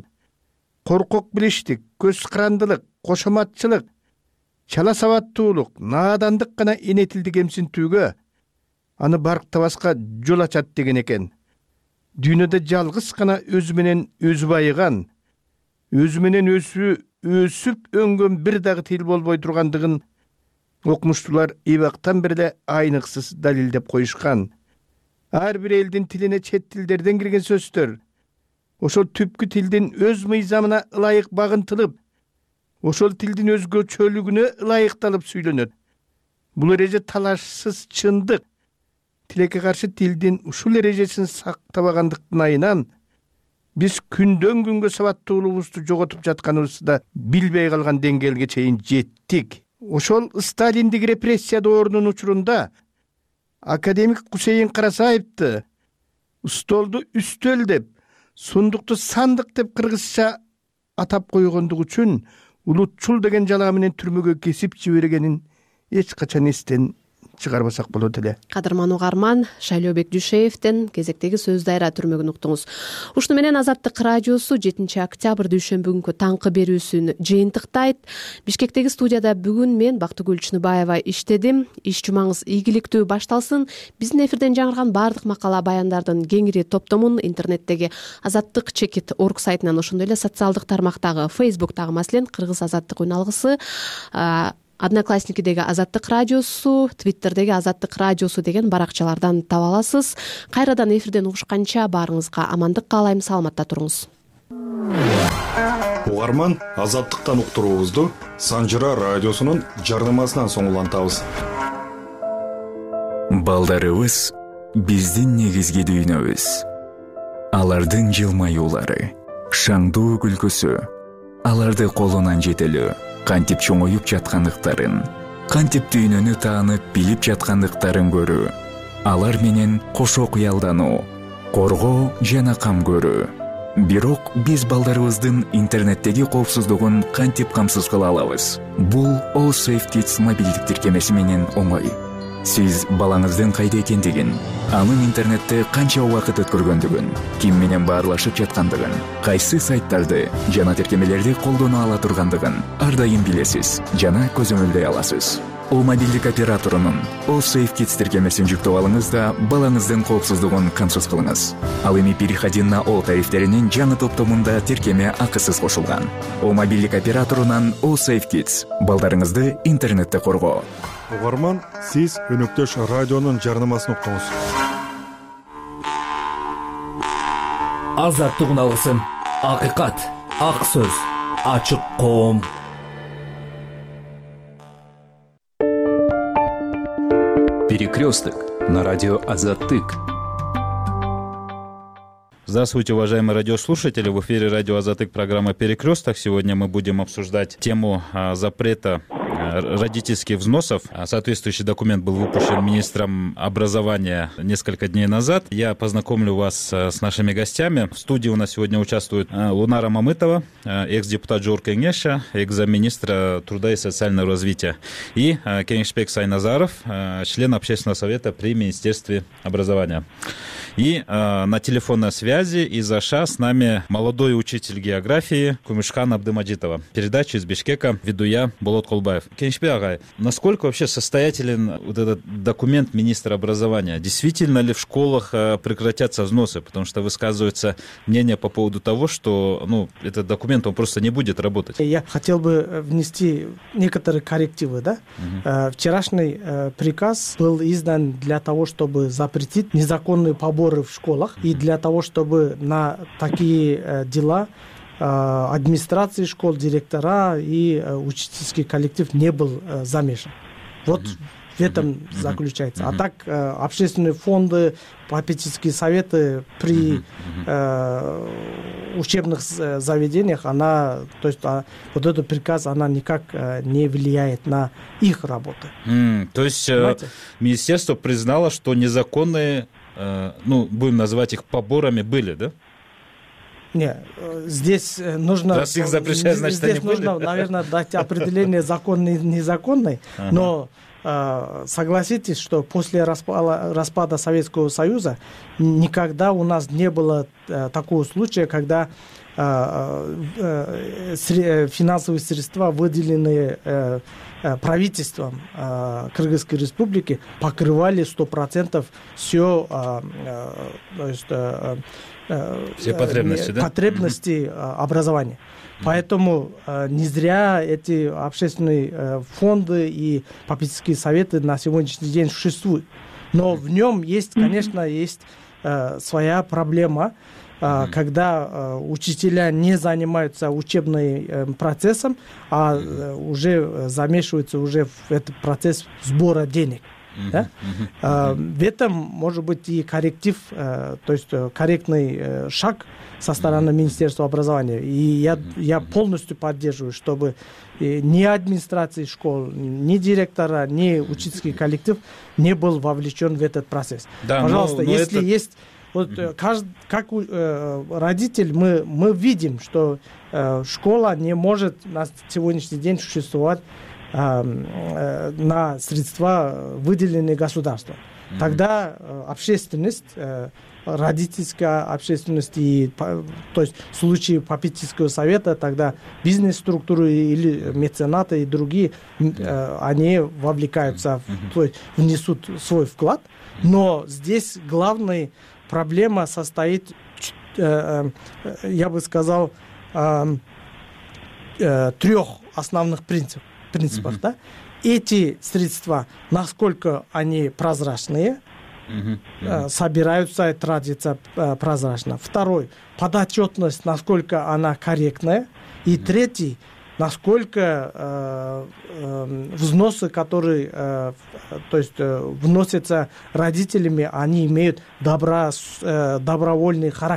коркок билиштик, көз кырандылык, кошоматчылык, чала сабаттуулук, наадандык гана эне тилди кемсинтүүгө, аны барктабаска жол ачат деген экен. Дүйнөдө жалгыз гана өзү менен өзү байыган, өзү менен өзү өсүп өңгөн бир дагы тил болбой тургандыгын окумуштуулар эбактан бери айныксыз далилдеп коюшкан. Ар бир элдин тилине чет тилдерден кирген сөздөр ошол түпкү тилдин өз мыйзамына ылайык багынтылып, ошол тилдин өзгөчөлүгүнө ылайыкталып сүйлөнөт. Бул эреже талашсыз чындык. Тилекке каршы тилдин ушул эрежесин сактабагандыктын айынан биз күндөн күнгө сабаттуулугубузду жоготуп жатканыбызды да билбей калган деңгээлге чейин жеттик. Ошол сталиндик репрессия доорунун учурунда академик Кусейин Карасаевди столду үстөл деп, сундукту сандык деп кыргызча атап койгондугу үчүн улутчул деген жалаа менен түрмөгө кесип жибергенин эч качан эстен чыгарбасак болот эле. Кадырман угарман, Шайлообек Дүйшеевден кезектеги сөз дайра түрмөгүн уктуңуз. Ушуну менен Азаттык радиосу жетинчи октябрь дүйшөмбү таңкы берүүсүн жыйынтыктайт. Бишкектеги студияда бүгүн мен Бактыгүл Чыныбаева иштедим. Иш жумаңыз ийгиликтүү башталсын. Биздин эфирден жаңырган баардык макала баяндардын кеңири топтомун интернеттеги азаттык чекит точка орг сайтынан, ошондой эле социалдык тармактагы Facebooktагы маселен Кыргыз азаттык үн алгысы, Одноклассникидеги Азаттык радиосу, Твиттердеги Азаттык радиосу деген баракчалардан таба аласыз. Кайрадан эфирден угушканча баарыңызга амандык каалайм, саламатта туруңуз. Угарман, Азаттыктан уктуруубузду Санжыра радиосунун жарнамасынан соң улантабыз. Балдарыбыз биздин негизги дүйнөбүз. Алардын жылмаюулары, шаңдуу күлкүсү, аларды колунан жетелөө, кантип чоңоюп жаткандыктарын, кантип дүйнөнү таанып билип жаткандыктарын көрүү, алар менен кошо кыялдануу, коргоо жана кам көрүү. бирок биз балдарыбыздын интернеттеги коопсуздугун кантип камсыз кыла алабыз? Бул All Safe Kids мобилдик тиркемеси менен оңой. Сиз балаңыздын кайда экендигин, анын интернетте канча убакыт өткөргөндүгүн, ким менен баарлашып жаткандыгын, кайсы сайттарды жана тиркемелерди колдоно ала тургандыгын ар дайым билесиз жана көзөмөлдөй аласыз. О мобилдик операторунун All Safe Kids тиркемесин жүктөп алыңыз да балаңыздын коопсуздугун камсыз кылыңыз. Ал эми переходин на О тарифтеринин жаңы топтомунда тиркеме акысыз кошулган. О мобилдик операторунан All Safe Kids балдарыңызды интернетте коргоо. Угарман, сиз өнөктөш радионун жарнамасын уктуңуз. Азаттык алгысым, акыйкат, ак сөз, ачык коом. Перекресток на радио Азаттык. Здравствуйте, уважаемые радиослушатели. В эфире радио Азаттык, программа «Перекресток». Сегодня мы будем обсуждать тему а, запрета родительских взносов. Соответствующий документ был выпущен министром образования несколько дней назад. Я познакомлю вас с нашими гостями. В студии у нас сегодня участвует Лунара Мамытова, экс-депутат Жоркенеша, экс-замминистра труда и социального развития, и Кенишбек Сайназаров, член общественного совета при Министерстве образования. И э, на телефонной связи из Аша с нами молодой учитель географии Кумышхан Абдымаджитова. Передачу из Бишкека веду я, Болот Колбаев. Кенишбек агай, насколько вообще состоятелен вот этот документ министра образования? Действительно ли в школах э, прекратятся взносы? Потому что высказывается мнение по поводу того, что ну, этот документ он просто не будет работать. Я хотел бы внести некоторые коррективы. Да? Угу. Э, вчерашний э, приказ был издан для того, чтобы запретить незаконные поборы в школах, и для того, чтобы на такие э, дела э, администрации школ, директора и э, учительский коллектив не был э, замешан. Вот mm-hmm. в этом mm-hmm. заключается. Mm-hmm. А так э, общественные фонды, попечительские советы при э, учебных заведениях, она, то есть а, вот этот приказ, она никак э, не влияет на их работу. Mm, то есть э, министерство признало, что незаконные, ну, будем называть их поборами, были, да? Нет, здесь нужно... Раз их запрещают, значит, здесь они нужно, были? наверное, дать определение законный и незаконный, ага. но э, согласитесь, что после распада, распада Советского Союза никогда у нас не было э, такого случая, когда э, э, финансовые средства, выделенные э, правительством э, Кыргызской Республики, покрывали сто процентов все, э, э, то есть, э, э, все потребности, э, да? потребности э, образования. Поэтому э, не зря эти общественные э, фонды и попечительские советы на сегодняшний день существуют. Но в нем есть, конечно, есть э, своя проблема. Mm-hmm. Когда э, учителя не занимаются учебным э, процессом, а э, уже замешиваются уже в этот процесс сбора денег. Mm-hmm. Да? Mm-hmm. Э, в этом может быть и корректив, э, то есть корректный э, шаг со стороны mm-hmm. Министерства образования. И я, mm-hmm. я полностью поддерживаю, чтобы э, ни администрации школ, ни директора, ни учительский коллектив не был вовлечен в этот процесс. Да, пожалуйста, но, но если это... есть... Вот каждый, как э, родитель мы, мы видим, что э, школа не может на сегодняшний день существовать э, э, на средства, выделенные государством. Mm-hmm. Тогда э, общественность, э, родительская общественность, и, то есть в случае попечительского совета, тогда бизнес-структуры или меценаты и другие, э, они вовлекаются, mm-hmm. то есть внесут свой вклад. Но здесь главный проблема состоит, э, э, я бы сказал, э, э, трех основных принцип, принципах. Mm-hmm. Да? Эти средства, насколько они прозрачные, mm-hmm. Mm-hmm. э, собираются и тратятся э, прозрачно. Второй, подотчетность, насколько она корректная. И mm-hmm. третий, насколько э, э, взносы, которые э, то есть, э, вносятся родителями, они имеют добро, э, добровольный характер.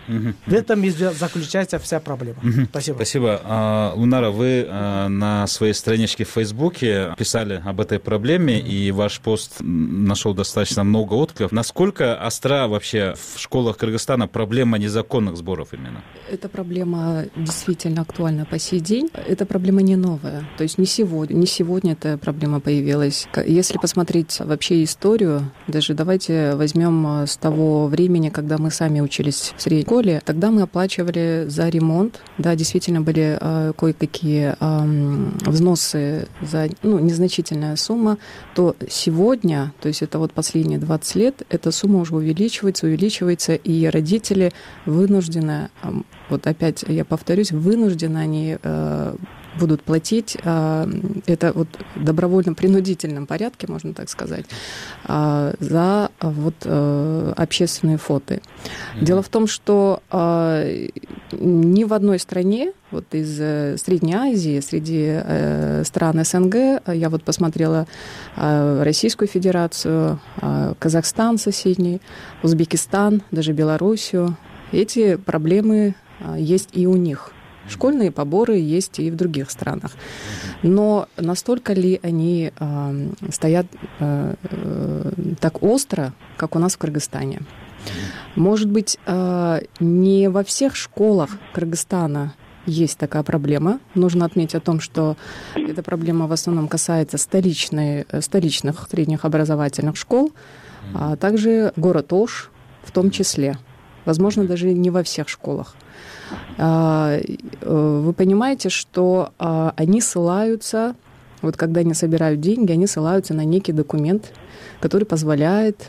В этом и заключается вся проблема. Спасибо. Спасибо. Лунара, вы на своей страничке в Фейсбуке писали об этой проблеме, и ваш пост нашел достаточно много откликов. Насколько остра вообще в школах Кыргызстана проблема незаконных сборов именно? Эта проблема действительно актуальна по сей день. Эта проблема не новая. То есть не сегодня, не сегодня эта проблема появилась. Если посмотреть вообще историю, даже давайте возьмем с того времени, когда мы сами учились в средней школе, тогда мы оплачивали за ремонт. Да, действительно были э, кое-какие э, взносы за ну, незначительная сумма. То сегодня, то есть это вот последние двадцать лет, эта сумма уже увеличивается, увеличивается, и родители вынуждены, вот опять я повторюсь, вынуждены они э, будут платить, это вот в добровольно-принудительном порядке, можно так сказать, за вот общественные фоты. Mm-hmm. Дело в том, что ни в одной стране, вот из Средней Азии, среди стран СНГ, я вот посмотрела Российскую Федерацию, Казахстан соседний, Узбекистан, даже Белоруссию, эти проблемы есть и у них. Школьные поборы есть и в других странах. Но настолько ли они э, стоят э, э, так остро, как у нас в Кыргызстане? Может быть, э, не во всех школах Кыргызстана есть такая проблема. Нужно отметить о том, что эта проблема в основном касается столичной, столичных средних образовательных школ, а также город Ош в том числе. Возможно, даже не во всех школах. Вы понимаете, что они ссылаются, вот когда они собирают деньги, они ссылаются на некий документ, который позволяет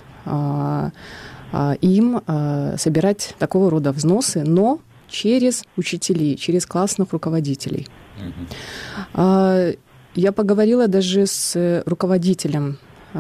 им собирать такого рода взносы, но через учителей, через классных руководителей. Mm-hmm. Я поговорила даже с руководителем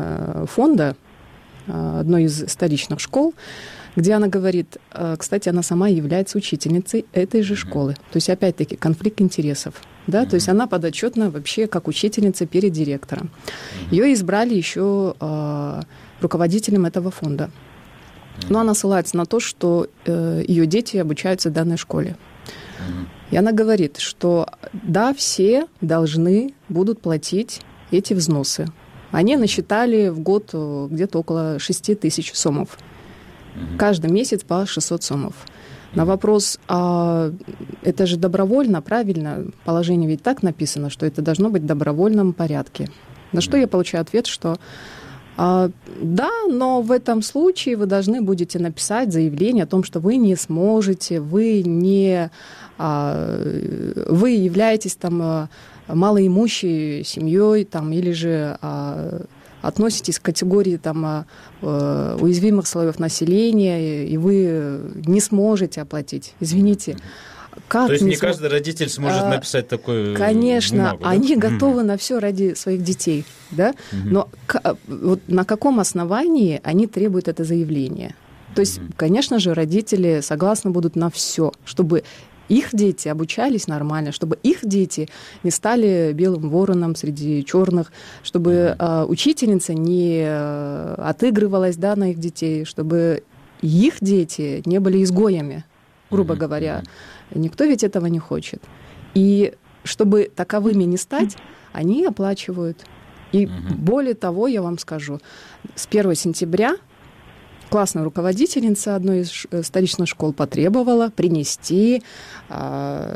фонда одной из столичных школ, где она говорит, кстати, она сама является учительницей этой же школы. То есть, опять-таки, конфликт интересов. Да? Mm-hmm. То есть она подотчетна вообще как учительница перед директором. Mm-hmm. Ее избрали еще э, руководителем этого фонда. Mm-hmm. Но она ссылается на то, что э, ее дети обучаются в данной школе. Mm-hmm. И она говорит, что да, все должны будут платить эти взносы. Они насчитали в год где-то около шесть тысяч сомов. Каждый месяц по шестьсот сомов. На вопрос, а это же добровольно, правильно? Положение ведь так написано, что это должно быть в добровольном порядке. На что я получаю ответ, что а, да, но в этом случае вы должны будете написать заявление о том, что вы не сможете, вы не, а, вы являетесь там малоимущей семьей, там, или же а, относитесь к категории там, уязвимых слоев населения, и вы не сможете оплатить. Извините. Как То есть не, не см... каждый родитель сможет а, написать такую Конечно, бумагу, да? Они готовы mm-hmm. на все ради своих детей, да? Mm-hmm. Но к... вот на каком основании они требуют это заявление? То есть, mm-hmm. конечно же, родители согласны будут на все, чтобы их дети обучались нормально, чтобы их дети не стали белым вороном среди черных, чтобы э, учительница не э, отыгрывалась, да, на их детей, чтобы их дети не были изгоями, грубо mm-hmm. говоря. Никто ведь этого не хочет. И чтобы таковыми не стать, они оплачивают. И mm-hmm. более того, я вам скажу, с первого сентября классная руководительница одной из столичных школ потребовала принести э,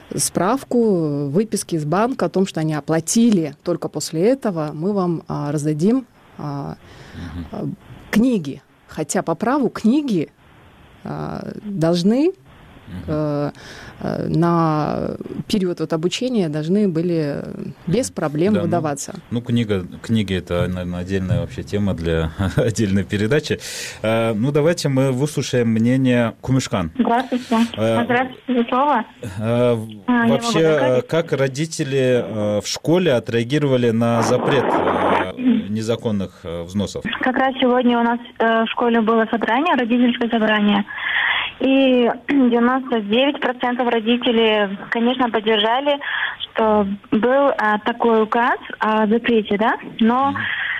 справку, выписки из банка о том, что они оплатили. Только после этого мы вам э, раздадим э, э, книги. Хотя по праву книги э, должны э, э, на период вот обучения должны были без проблем да, выдаваться. Ну, ну книга, книги – это, наверное, отдельная вообще тема для отдельной передачи. Э, ну, давайте мы выслушаем мнение Кумышкан. Здравствуйте. Э, Здравствуйте за слово. Э, а, вообще, как родители э, в школе отреагировали на запрет э, незаконных э, взносов? Как раз сегодня у нас э, в школе было собрание, родительское собрание. И девяносто девять процентов родителей, конечно, поддержали, что был а, такой указ о запрете, да, но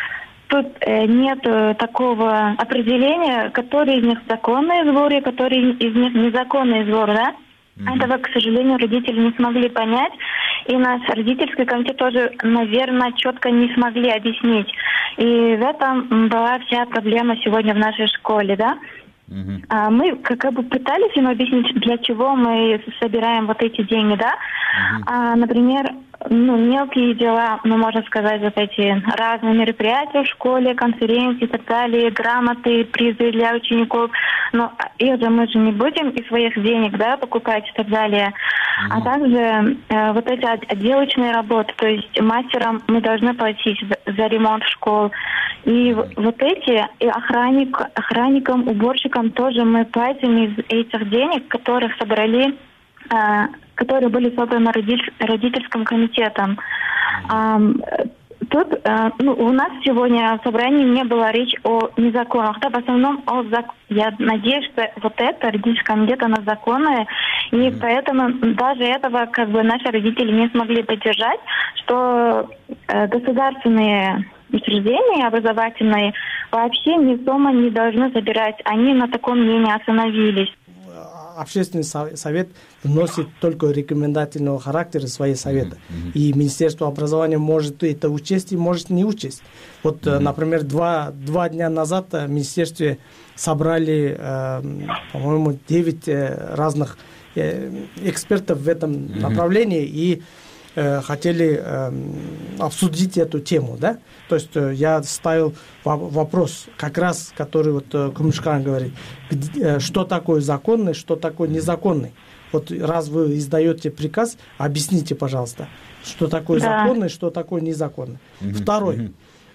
тут э, нет э, такого определения, которые из них законные сборы, которые из них незаконные сборы, да? Mm-hmm. Этого, к сожалению, родители не смогли понять. И наш родительский комитет тоже, наверное, четко не смогли объяснить. И в этом была вся проблема сегодня в нашей школе, да? Uh-huh. А мы как бы пытались им объяснить, для чего мы собираем вот эти деньги, да? Uh-huh. А, например, ну, мелкие дела, ну, можно сказать, вот эти разные мероприятия в школе, конференции и так далее, грамоты, призы для учеников. Но их же мы же не будем из своих денег, да, покупать и так далее. Uh-huh. А также э, вот эти отделочные работы, то есть мастерам мы должны платить за, за ремонт школ. И uh-huh. вот эти, и охранник, охранникам, уборщикам тоже мы платим из этих денег, которых собрали, э, которые были собраны родитель, родительским комитетом. Uh-huh. Тут э, ну, у нас сегодня в собрании не было речи о незаконных, да, в основном о зак... Я надеюсь, что вот это родительский комитет, оно законное, и mm-hmm. поэтому даже этого как бы наши родители не смогли поддержать, что э, государственные учреждения образовательные вообще ни сома не должны забирать. Они на таком мнении остановились. Общественный совет вносит только рекомендательного характера свои советы. Mm-hmm. И Министерство образования может это учесть и может не учесть. Вот, mm-hmm. например, два, два дня назад в Министерстве собрали, э, по-моему, девять э, разных э, экспертов в этом mm-hmm. направлении и э, хотели э, обсудить эту тему. Да? То есть э, я ставил вопрос, как раз, который вот Кумушкан говорит, где, что такое законный, что такое незаконный. Вот раз вы издаете приказ, объясните, пожалуйста, что такое да. законный, что такое незаконный. Угу, Второй. Угу.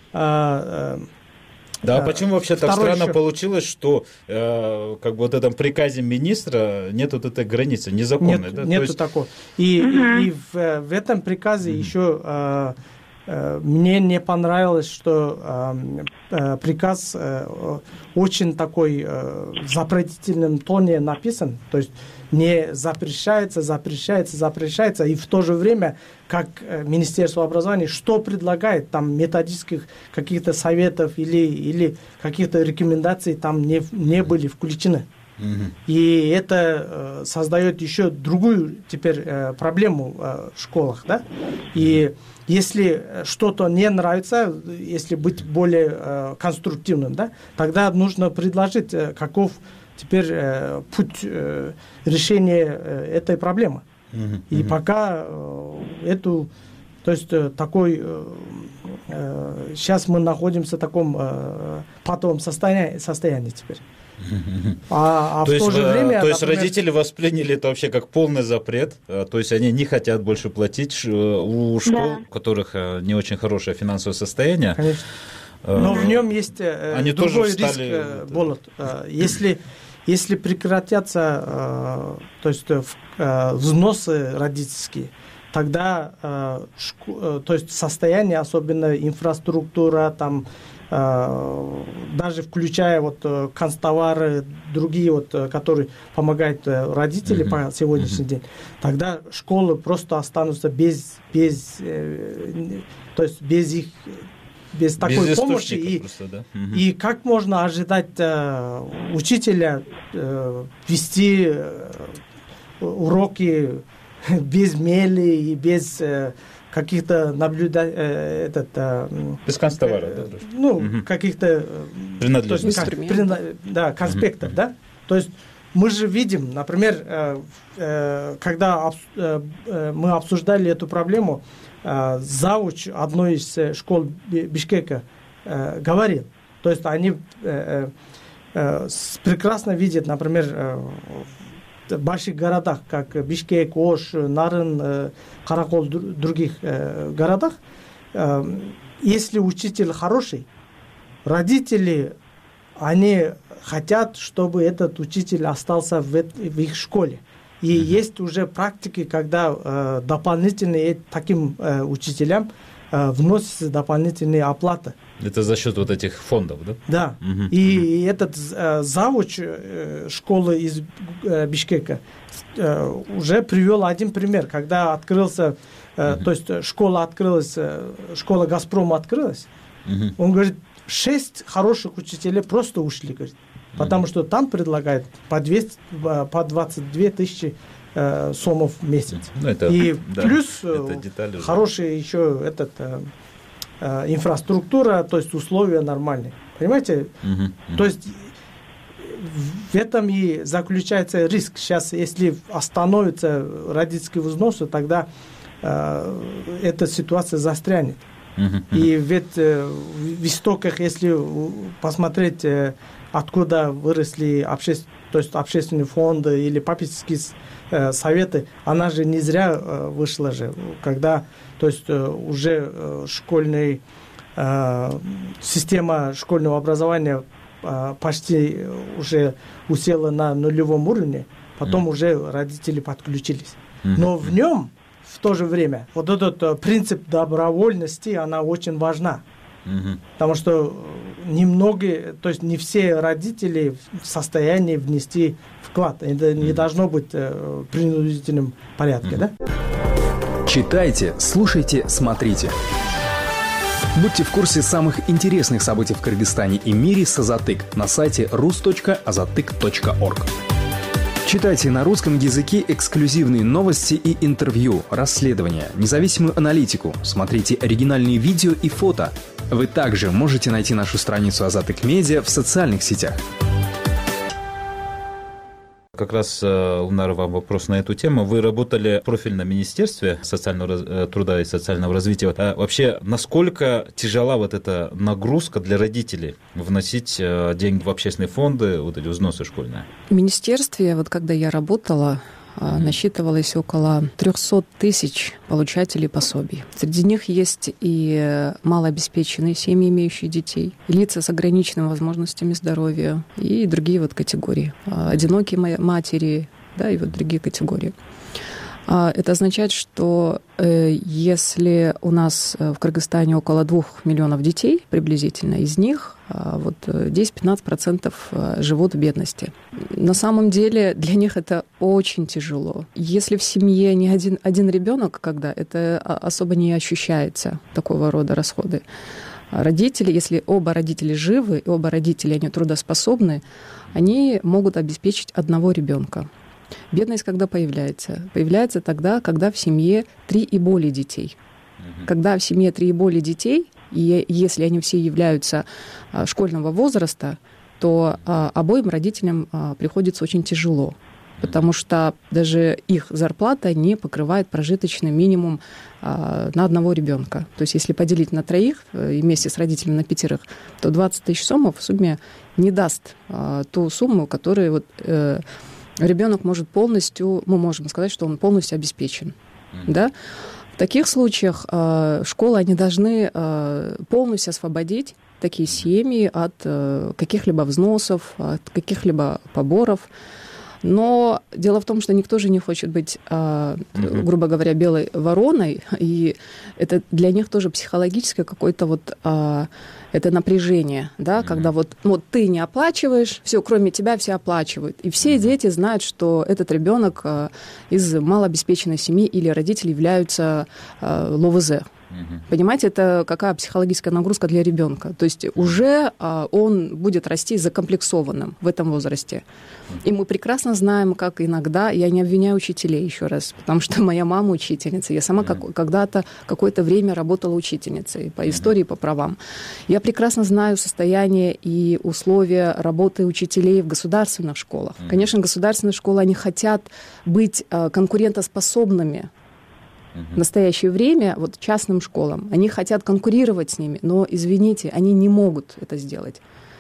А, да, а почему вообще так странно еще... получилось, что э, как бы вот в этом приказе министра нет вот этой границы незаконной? Нет, да? нету есть... такого. И, угу. и, и в, в этом приказе угу. еще... Э, Мне не понравилось, что э, э, приказ э, очень такой э, запретительном тоне написан, то есть не запрещается, запрещается, запрещается, и в то же время, как Министерство образования, что предлагает, там методических каких-то советов или, или каких-то рекомендаций там не, не были включены. Mm-hmm. И это э, создает еще другую теперь э, проблему э, в школах, да, и если что-то не нравится, если быть более э, конструктивным, да, тогда нужно предложить, э, каков теперь э, путь э, решения э, этой проблемы. Mm-hmm. И mm-hmm. пока э, эту, то есть э, такой, э, э, сейчас мы находимся в таком э, патовом состоянии, состоянии теперь. А, а то в то есть, же время, то есть например... родители восприняли это вообще как полный запрет, то есть они не хотят больше платить у школ, да. у которых не очень хорошее финансовое состояние. Конечно. Но в нем есть они другой тоже встали... риск, Болот. Если, если прекратятся то есть, взносы родительские, тогда то есть состояние, особенно инфраструктура, там, даже включая вот канцтовары, другие вот, которые помогают родители mm-hmm. по сегодняшний mm-hmm. день, тогда школы просто останутся без, без, то есть без их, без, без такой помощи. И, просто, да? mm-hmm. и как можно ожидать э, учителя э, вести э, уроки без мели и без э, каких-то наблюдать э, этот э, без канцтовара, э, да, ну угу. каких-то принадлежностей, прина, да, конспектов, угу. да, то есть мы же видим, например, э, э, когда обс, э, мы обсуждали эту проблему, э, завуч одной из школ Бишкека э, говорил, то есть они э, э, прекрасно видят, например, э, в больших городах, как Бишкек, Ош, Нарын, Каракол, других э, городах, э, если учитель хороший, родители, они хотят, чтобы этот учитель остался в, в их школе. И mm-hmm. есть уже практики, когда э, дополнительные таким э, учителям э, вносятся дополнительные оплаты. Это за счет вот этих фондов, да? Да. Угу. И угу. этот э, завуч э, школы из э, Бишкека э, уже привел один пример, когда открылся, э, угу. то есть школа открылась, э, школа Газпрома открылась, угу. он говорит, шесть хороших учителей просто ушли, говорит, потому что там предлагают по двести, по двадцать две тысячи э, сомов в месяц. Ну, это, и да, плюс это хорошая еще этот, э, э, инфраструктура, то есть условия нормальные. Понимаете? Угу. То есть в этом и заключается риск. Сейчас, если остановятся родительские взносы, тогда э, эта ситуация застрянет. Uh-huh. И ведь э, в истоках, если посмотреть, э, откуда выросли обще... то есть общественные фонды или попечительские э, советы, она же не зря э, вышла же, когда то есть, э, уже э, школьный, э, система школьного образования э, почти уже усела на нулевом уровне, потом uh-huh. уже родители подключились. Uh-huh. Но в нем в то же время вот этот принцип добровольности, она очень важна. Угу. Потому что немногие, то есть не все родители в состоянии внести вклад. Это не должно быть в принудительном порядке. Угу. Да? Читайте, слушайте, смотрите. Будьте в курсе самых интересных событий в Кыргызстане и мире с Азатык на сайте рус точка азатык точка орг. Читайте на русском языке эксклюзивные новости и интервью, расследования, независимую аналитику, смотрите оригинальные видео и фото. Вы также можете найти нашу страницу Азатык Медиа в социальных сетях. Как раз, Улнар, вам вопрос на эту тему. Вы работали в профильном министерстве социального труда и социального развития. А вообще, насколько тяжела вот эта нагрузка для родителей вносить деньги в общественные фонды, вот эти взносы школьные? В министерстве, вот когда я работала, насчитывалось около триста тысяч получателей пособий. Среди них есть и малообеспеченные семьи, имеющие детей, и лица с ограниченными возможностями здоровья, и другие вот категории. Одинокие матери, да, и вот другие категории. Это означает, что если у нас в Кыргызстане около двух миллионов детей приблизительно, из них вот десять-пятнадцать процентов живут в бедности. На самом деле для них это очень тяжело. Если в семье не один, один ребенок, когда это особо не ощущается, такого рода расходы. Родители, если оба родителя живы, и оба родителя они трудоспособны, они могут обеспечить одного ребенка. Бедность когда появляется? Появляется тогда, когда в семье три и более детей. Угу. Когда в семье три и более детей, и если они все являются школьного возраста, то обоим родителям приходится очень тяжело, потому что даже их зарплата не покрывает прожиточный минимум на одного ребенка. То есть если поделить на троих и вместе с родителями на пятерых, то двадцать тысяч сомов в сумме не даст ту сумму, которую вот ребенок может полностью, мы можем сказать, что он полностью обеспечен. Mm-hmm. Да? В таких случаях э, школы они должны э, полностью освободить такие семьи от э, каких-либо взносов, от каких-либо поборов. Но дело в том, что никто же не хочет быть, э, mm-hmm. грубо говоря, белой вороной, и это для них тоже психологическое какое-то вот э, это напряжение, да, mm-hmm. когда вот, вот ты не оплачиваешь, все, кроме тебя все оплачивают. И все mm-hmm. дети знают, что этот ребенок э, из малообеспеченной семьи или родители являются э, ЛОВЗ. Mm-hmm. Понимаете, это какая психологическая нагрузка для ребенка. То есть уже э, он будет расти закомплексованным в этом возрасте. Mm-hmm. И мы прекрасно знаем, как иногда, я не обвиняю учителей еще раз, потому что моя мама учительница, я сама mm-hmm. как, когда-то какое-то время работала учительницей по истории, mm-hmm. по правам. Я прекрасно знаю состояние и условия работы учителей в государственных школах. Mm-hmm. Конечно, государственные школы, они хотят быть э, конкурентоспособными. В настоящее время вот частным школам, они хотят конкурировать с ними, но, извините, они не могут это сделать.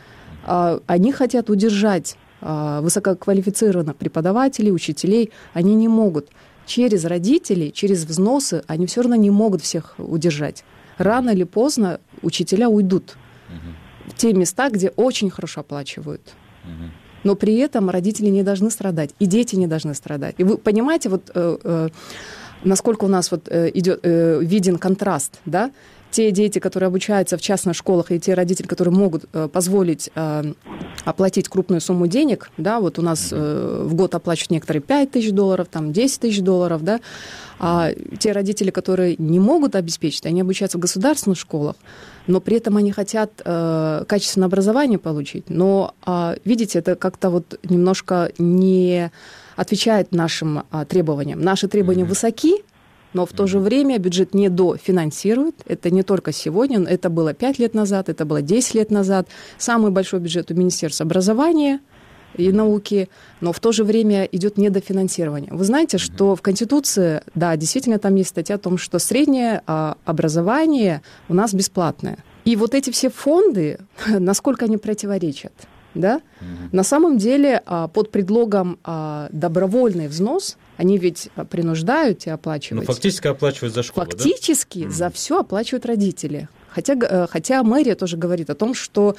Они хотят удержать высококвалифицированных преподавателей, учителей, они не могут. Через родителей, через взносы они все равно не могут всех удержать. Рано или поздно учителя уйдут в те места, где очень хорошо оплачивают. Но при этом родители не должны страдать, и дети не должны страдать. И вы понимаете, вот... насколько у нас вот идет, виден контраст, да? те дети, которые обучаются в частных школах, и те родители, которые могут позволить оплатить крупную сумму денег, да, вот у нас в год оплачивают некоторые пять тысяч долларов, там десять тысяч долларов, да, а те родители, которые не могут обеспечить, они обучаются в государственных школах, но при этом они хотят э, качественное образование получить. Но, э, видите, это как-то вот немножко не отвечает нашим э, требованиям. Наши требования mm-hmm. высоки, но в то же время бюджет не дофинансирует. Это не только сегодня, это было пять лет назад, это было десять лет назад. Самый большой бюджет у Министерства образования и науки, но в то же время идет недофинансирование. Вы знаете, что в Конституции, да, действительно там есть статья о том, что среднее а, образование у нас бесплатное. И вот эти все фонды, насколько они противоречат, да? Mm-hmm. На самом деле а, под предлогом а, добровольный взнос они ведь принуждают тебя оплачивать. Ну, фактически оплачивают за школу, Фактически да? за все оплачивают родители. Хотя, хотя мэрия тоже говорит о том, что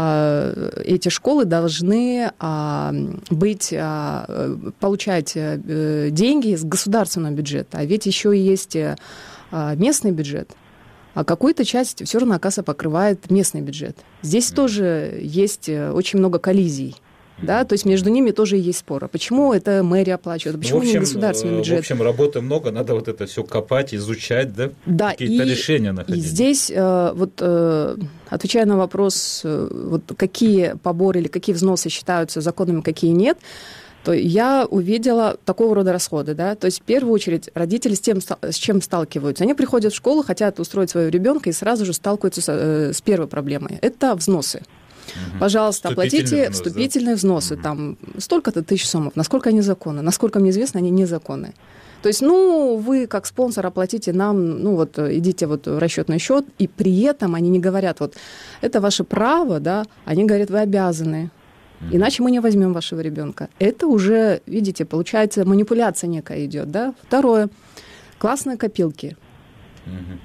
э, эти школы должны э, быть, э, получать э, деньги из государственного бюджета, а ведь еще и есть э, местный бюджет. А какую-то часть все равно, оказывается, покрывает местный бюджет. Здесь mm. тоже есть очень много коллизий. Да, то есть между ними тоже есть спор. А почему это мэрия оплачивает, а почему в общем, не государственный бюджет? В общем, работы много, надо вот это все копать, изучать, да, да какие-то и, решения находить. И здесь, вот, отвечая на вопрос, вот, какие поборы или какие взносы считаются законными, какие нет, то я увидела такого рода расходы. Да? То есть в первую очередь родители с, тем, с чем сталкиваются. Они приходят в школу, хотят устроить своего ребенка и сразу же сталкиваются с, с первой проблемой. Это взносы. Угу. Пожалуйста, оплатите взнос, вступительные да? взносы, угу. там столько-то тысяч сомов. Насколько они законны? Насколько мне известно, они незаконны. То есть, ну, вы как спонсор оплатите нам, ну вот, идите вот в расчетный счет, и при этом они не говорят, вот, это ваше право, да, они говорят, вы обязаны, угу. иначе мы не возьмем вашего ребенка. Это уже, видите, получается, манипуляция некая идет, да. Второе, классные копилки. Угу.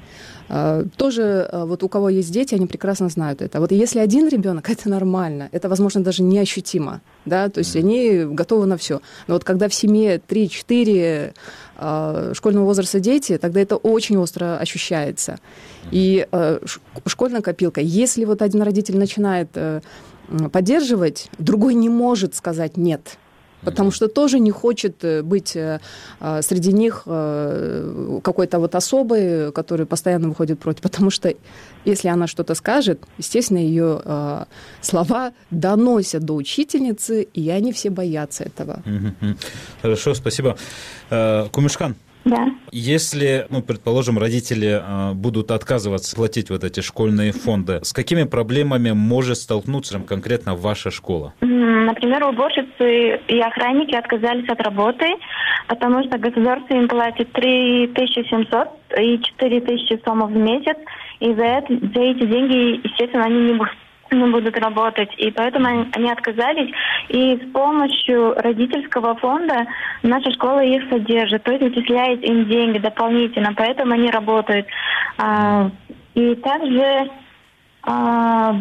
Тоже вот у кого есть дети, они прекрасно знают это. Вот если один ребенок, это нормально, это, возможно, даже неощутимо, да, то есть mm-hmm. они готовы на все. Но вот когда в семье три-четыре э, школьного возраста дети, тогда это очень остро ощущается. Mm-hmm. И э, школьная копилка, если вот один родитель начинает э, поддерживать, другой не может сказать «нет». Потому что тоже не хочет быть а, среди них а, какой-то вот особой, которая постоянно выходит против. Потому что если она что-то скажет, естественно, ее а, слова доносят до учительницы, и они все боятся этого. Хорошо, спасибо. Кумышхан. Да. Если, ну, предположим, родители э, будут отказываться платить вот эти школьные фонды, с какими проблемами может столкнуться конкретно ваша школа? Например, уборщицы и охранники отказались от работы, потому что государство им платит три тысячи семьсот и четыре тысячи сомов в месяц, и за, это, за эти деньги, естественно, они не будут не будут работать, и поэтому они, они отказались, и с помощью родительского фонда наша школа их содержит, то есть вычисляет им деньги дополнительно, поэтому они работают. А, и также а,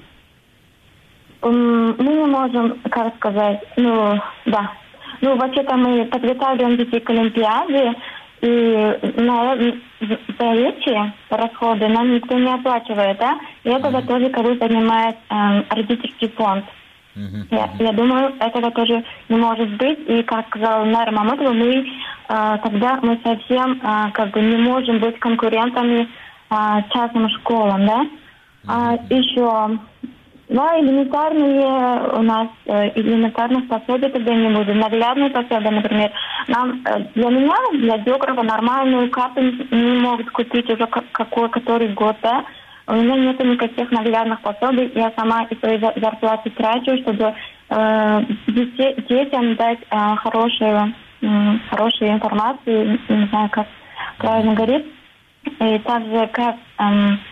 мы не можем, как сказать, ну, да, ну, вообще-то мы подготавливаем детей к Олимпиаде, и на, за эти расходы нам никто не оплачивает, да? И этого mm-hmm. тоже как бы поднимает э, родительский фонд. Mm-hmm. Я, я думаю, этого тоже не может быть. И как сказала Найра Маматова, мы э, тогда мы совсем э, как бы не можем быть конкурентами э, частным школам, да? Mm-hmm. А, еще, да, элементарные у нас э, элементарных пособий тогда не будет. Наглядные пособия, например. Нам, э, для меня, для географа, нормальную карту не могут купить уже какой, который год, да. У меня нет никаких наглядных пособий. Я сама из своей зарплаты трачу, чтобы э, детей, детям дать э, хорошую, э, хорошую информацию, не знаю, как правильно говорить. И также, как э,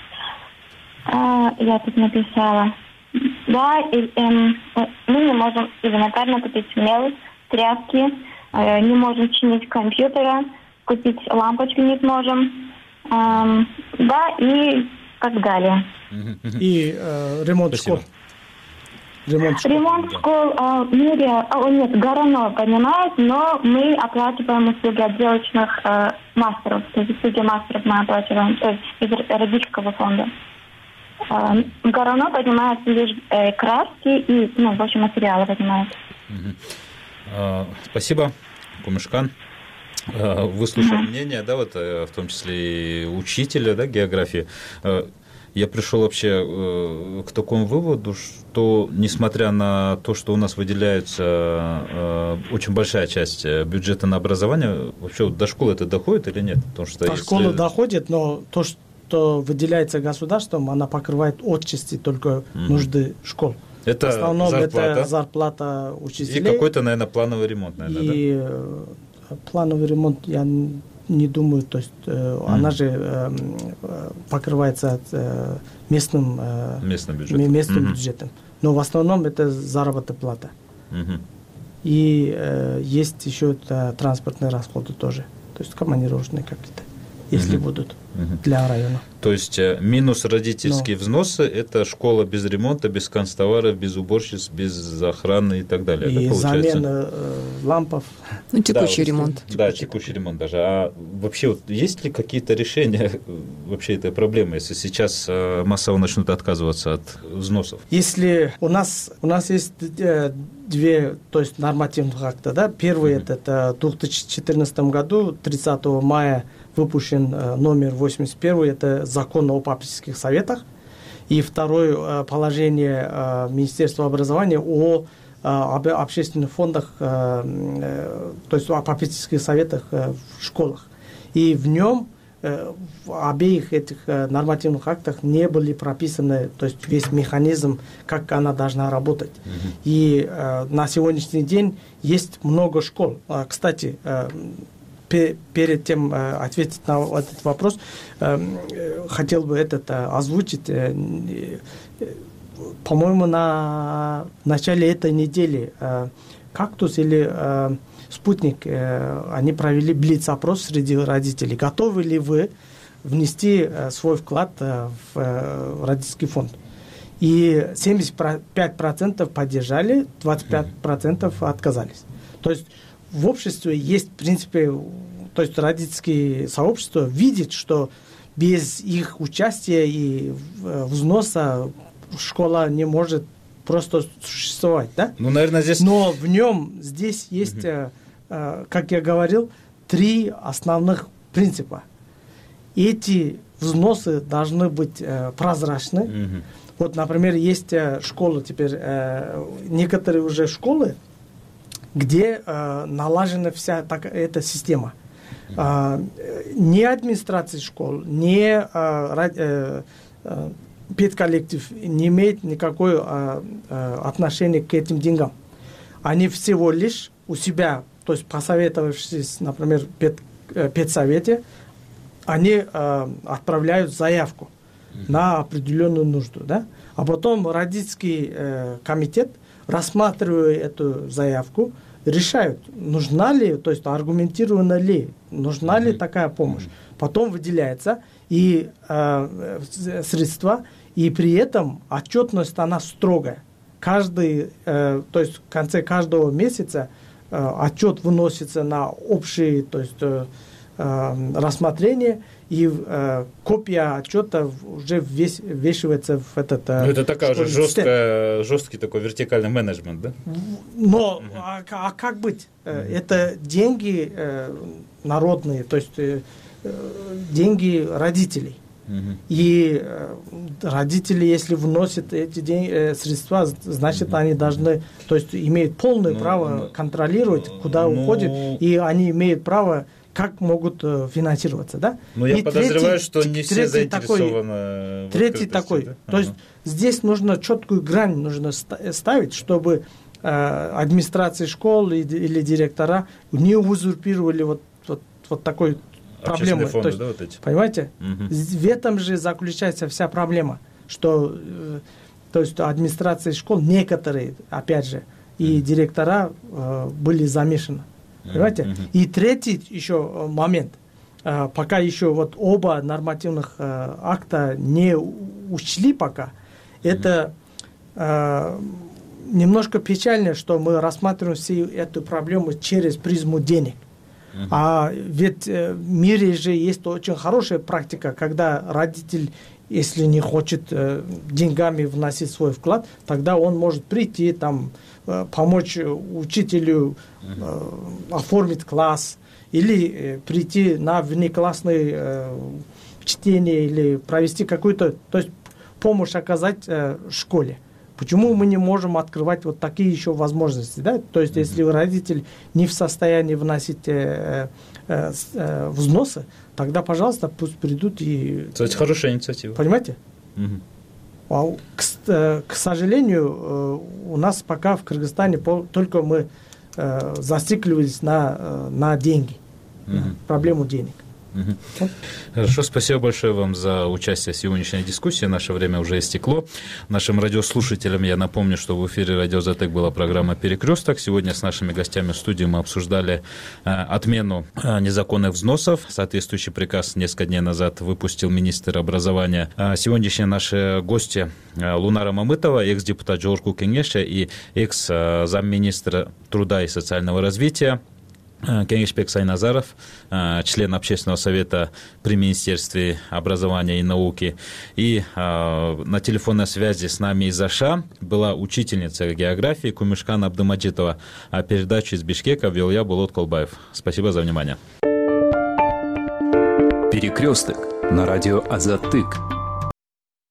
э, я тут написала, да, и, э, мы не можем элементарно купить мел, тряпки, э, не можем чинить компьютера, купить лампочки не сможем, э, да, и так далее. И э, ремонт Спасибо. школ. ремонт школ? Ремонт школ а, мэрия, а, нет, Горано понимает, но мы оплачиваем услуги отделочных а, мастеров, то есть услуги мастеров мы оплачиваем, то есть из родительского фонда. А, Горано поднимает лишь э, краски и, ну, в общем, материалы поднимает. А, спасибо, Кумышкан. Выслушал mm-hmm. мнение, да, вот в том числе и учителя, да, географии. Я пришел вообще к такому выводу, что несмотря на то, что у нас выделяется очень большая часть бюджета на образование, вообще до школы это доходит или нет? Потому что до если... школы доходит, но то, что выделяется государством, она покрывает отчасти только mm-hmm. нужды школ. Это в основном зарплата. Это зарплата учителей. И какой-то, наверное, плановый ремонт, наверное, и да? Плановый ремонт, я не думаю, то есть mm. она же э, покрывается э, местным, э, местным бюджетом. Местным mm-hmm. бюджетом. Но в основном это заработная плата. Mm-hmm. И э, есть еще э, транспортные расходы тоже, то есть командировочные какие-то, если mm-hmm. будут mm-hmm. для района. То есть минус родительские Но. взносы – это школа без ремонта, без канцтоваров, без уборщиц, без охраны и так далее. И да, замена э, лампов. Ну, текущий да, ремонт. Да, текущий ремонт даже. А вообще, вот, есть ли какие-то решения вообще этой проблемы, если сейчас массово начнут отказываться от взносов? Если у нас, у нас есть две, то есть нормативных акта, да? Первый mm-hmm. это в две тысячи четырнадцатом году, тридцатого мая, выпущен номер восемьдесят первый, это закон о попечительских советах. И второе положение Министерства образования о общественных фондах, то есть о попечительских советах в школах. И в нем, в обеих этих нормативных актах не были прописаны, то есть весь механизм, как она должна работать. Mm-hmm. И на сегодняшний день есть много школ. Кстати, перед тем ответить на этот вопрос, хотел бы этот озвучить. По-моему, на начале этой недели «Кактус» или «Спутник», они провели блиц-опрос среди родителей. Готовы ли вы внести свой вклад в родительский фонд? И семьдесят пять процентов поддержали, двадцать пять процентов отказались. То есть в обществе есть, в принципе, то есть родительское сообщество видит, что без их участия и взноса школа не может просто существовать, да? Ну, наверное, здесь... Но в нем здесь есть, угу. э, как я говорил, три основных принципа. Эти взносы должны быть э, прозрачны. Угу. Вот, например, есть э, школы теперь, э, некоторые уже школы, где э, налажена вся так, эта система. Э, ни администрация школ, ни э, э, э, педколлектив не имеет никакое э, э, отношения к этим деньгам. Они всего лишь у себя, то есть посоветовавшись, например, в пед, э, педсовете, они э, отправляют заявку mm-hmm. на определенную нужду. Да? А потом родительский э, комитет, рассматривая эту заявку, решают, нужна ли, то есть аргументирована ли, нужна mm-hmm. ли такая помощь. Mm-hmm. Потом выделяется и э, средства, и при этом отчетность она строгая. Каждый, э, то есть в конце каждого месяца э, отчет выносится на общее, то есть э, э, рассмотрение, и э, копия отчета уже весь, вешивается в этот... Э, ну, это такая уже жесткая, жесткий такой вертикальный менеджмент, да? Но, uh-huh. а, а как быть? Uh-huh. Это деньги э, народные, то есть э, деньги родителей. Uh-huh. И э, родители, если вносят эти деньги, э, средства, значит, uh-huh. они должны, то есть имеют полное uh-huh. право uh-huh. контролировать, куда uh-huh. уходит, и они имеют право, как могут э, финансироваться, да? Но я и подозреваю, третий, что не все заинтересованы. Такой, третий такой, да? То uh-huh. есть здесь нужно четкую грань нужно ставить, чтобы э, администрации школ и, или директора не узурпировали вот, вот, вот такой проблемы. Фонды, то есть, да, вот эти? Понимаете? Угу. В этом же заключается вся проблема, что э, то есть администрации школ некоторые, опять же, и угу. директора э, были замешаны. Понимаете? Угу. И третий еще момент. Э, пока еще вот оба нормативных э, акта не учли пока, это э, немножко печально, что мы рассматриваем всю эту проблему через призму денег. Uh-huh. А ведь в мире же есть очень хорошая практика, когда родитель, если не хочет э, деньгами вносить свой вклад, тогда он может прийти, там, э, помочь учителю э, оформить класс, или э, прийти на внеклассное э, чтение, или провести какую-то, то есть помощь оказать э, школе. Почему мы не можем открывать вот такие еще возможности? Да? То есть, если родитель не в состоянии вносить э, э, э, взносы, тогда, пожалуйста, пусть придут и... Кстати, хорошая инициатива. Понимаете? Угу. А, к, э, к сожалению, э, у нас пока в Кыргызстане по, только мы э, зацикливались на, э, на деньги, угу. на проблему денег. Угу. Хорошо, спасибо большое вам за участие в сегодняшней дискуссии. Наше время уже истекло. Нашим радиослушателям я напомню, что в эфире радио «Азатык» была программа «Перекресток». Сегодня с нашими гостями в студии мы обсуждали э, отмену э, незаконных взносов. Соответствующий приказ несколько дней назад выпустил министр образования. Э, сегодняшние наши гости э, Лунара Мамытова, экс-депутат Жогорку Кеңеша, и экс-замминистра труда и социального развития Кеңешбек Сайназаров, член Общественного совета при Министерстве образования и науки. И э, на телефонной связи с нами из Аша была учительница географии Кумышкан Абдумаджитова. А передачу из Бишкека вел я, Булат Колбаев. Спасибо за внимание. Перекресток на радио «Азатык».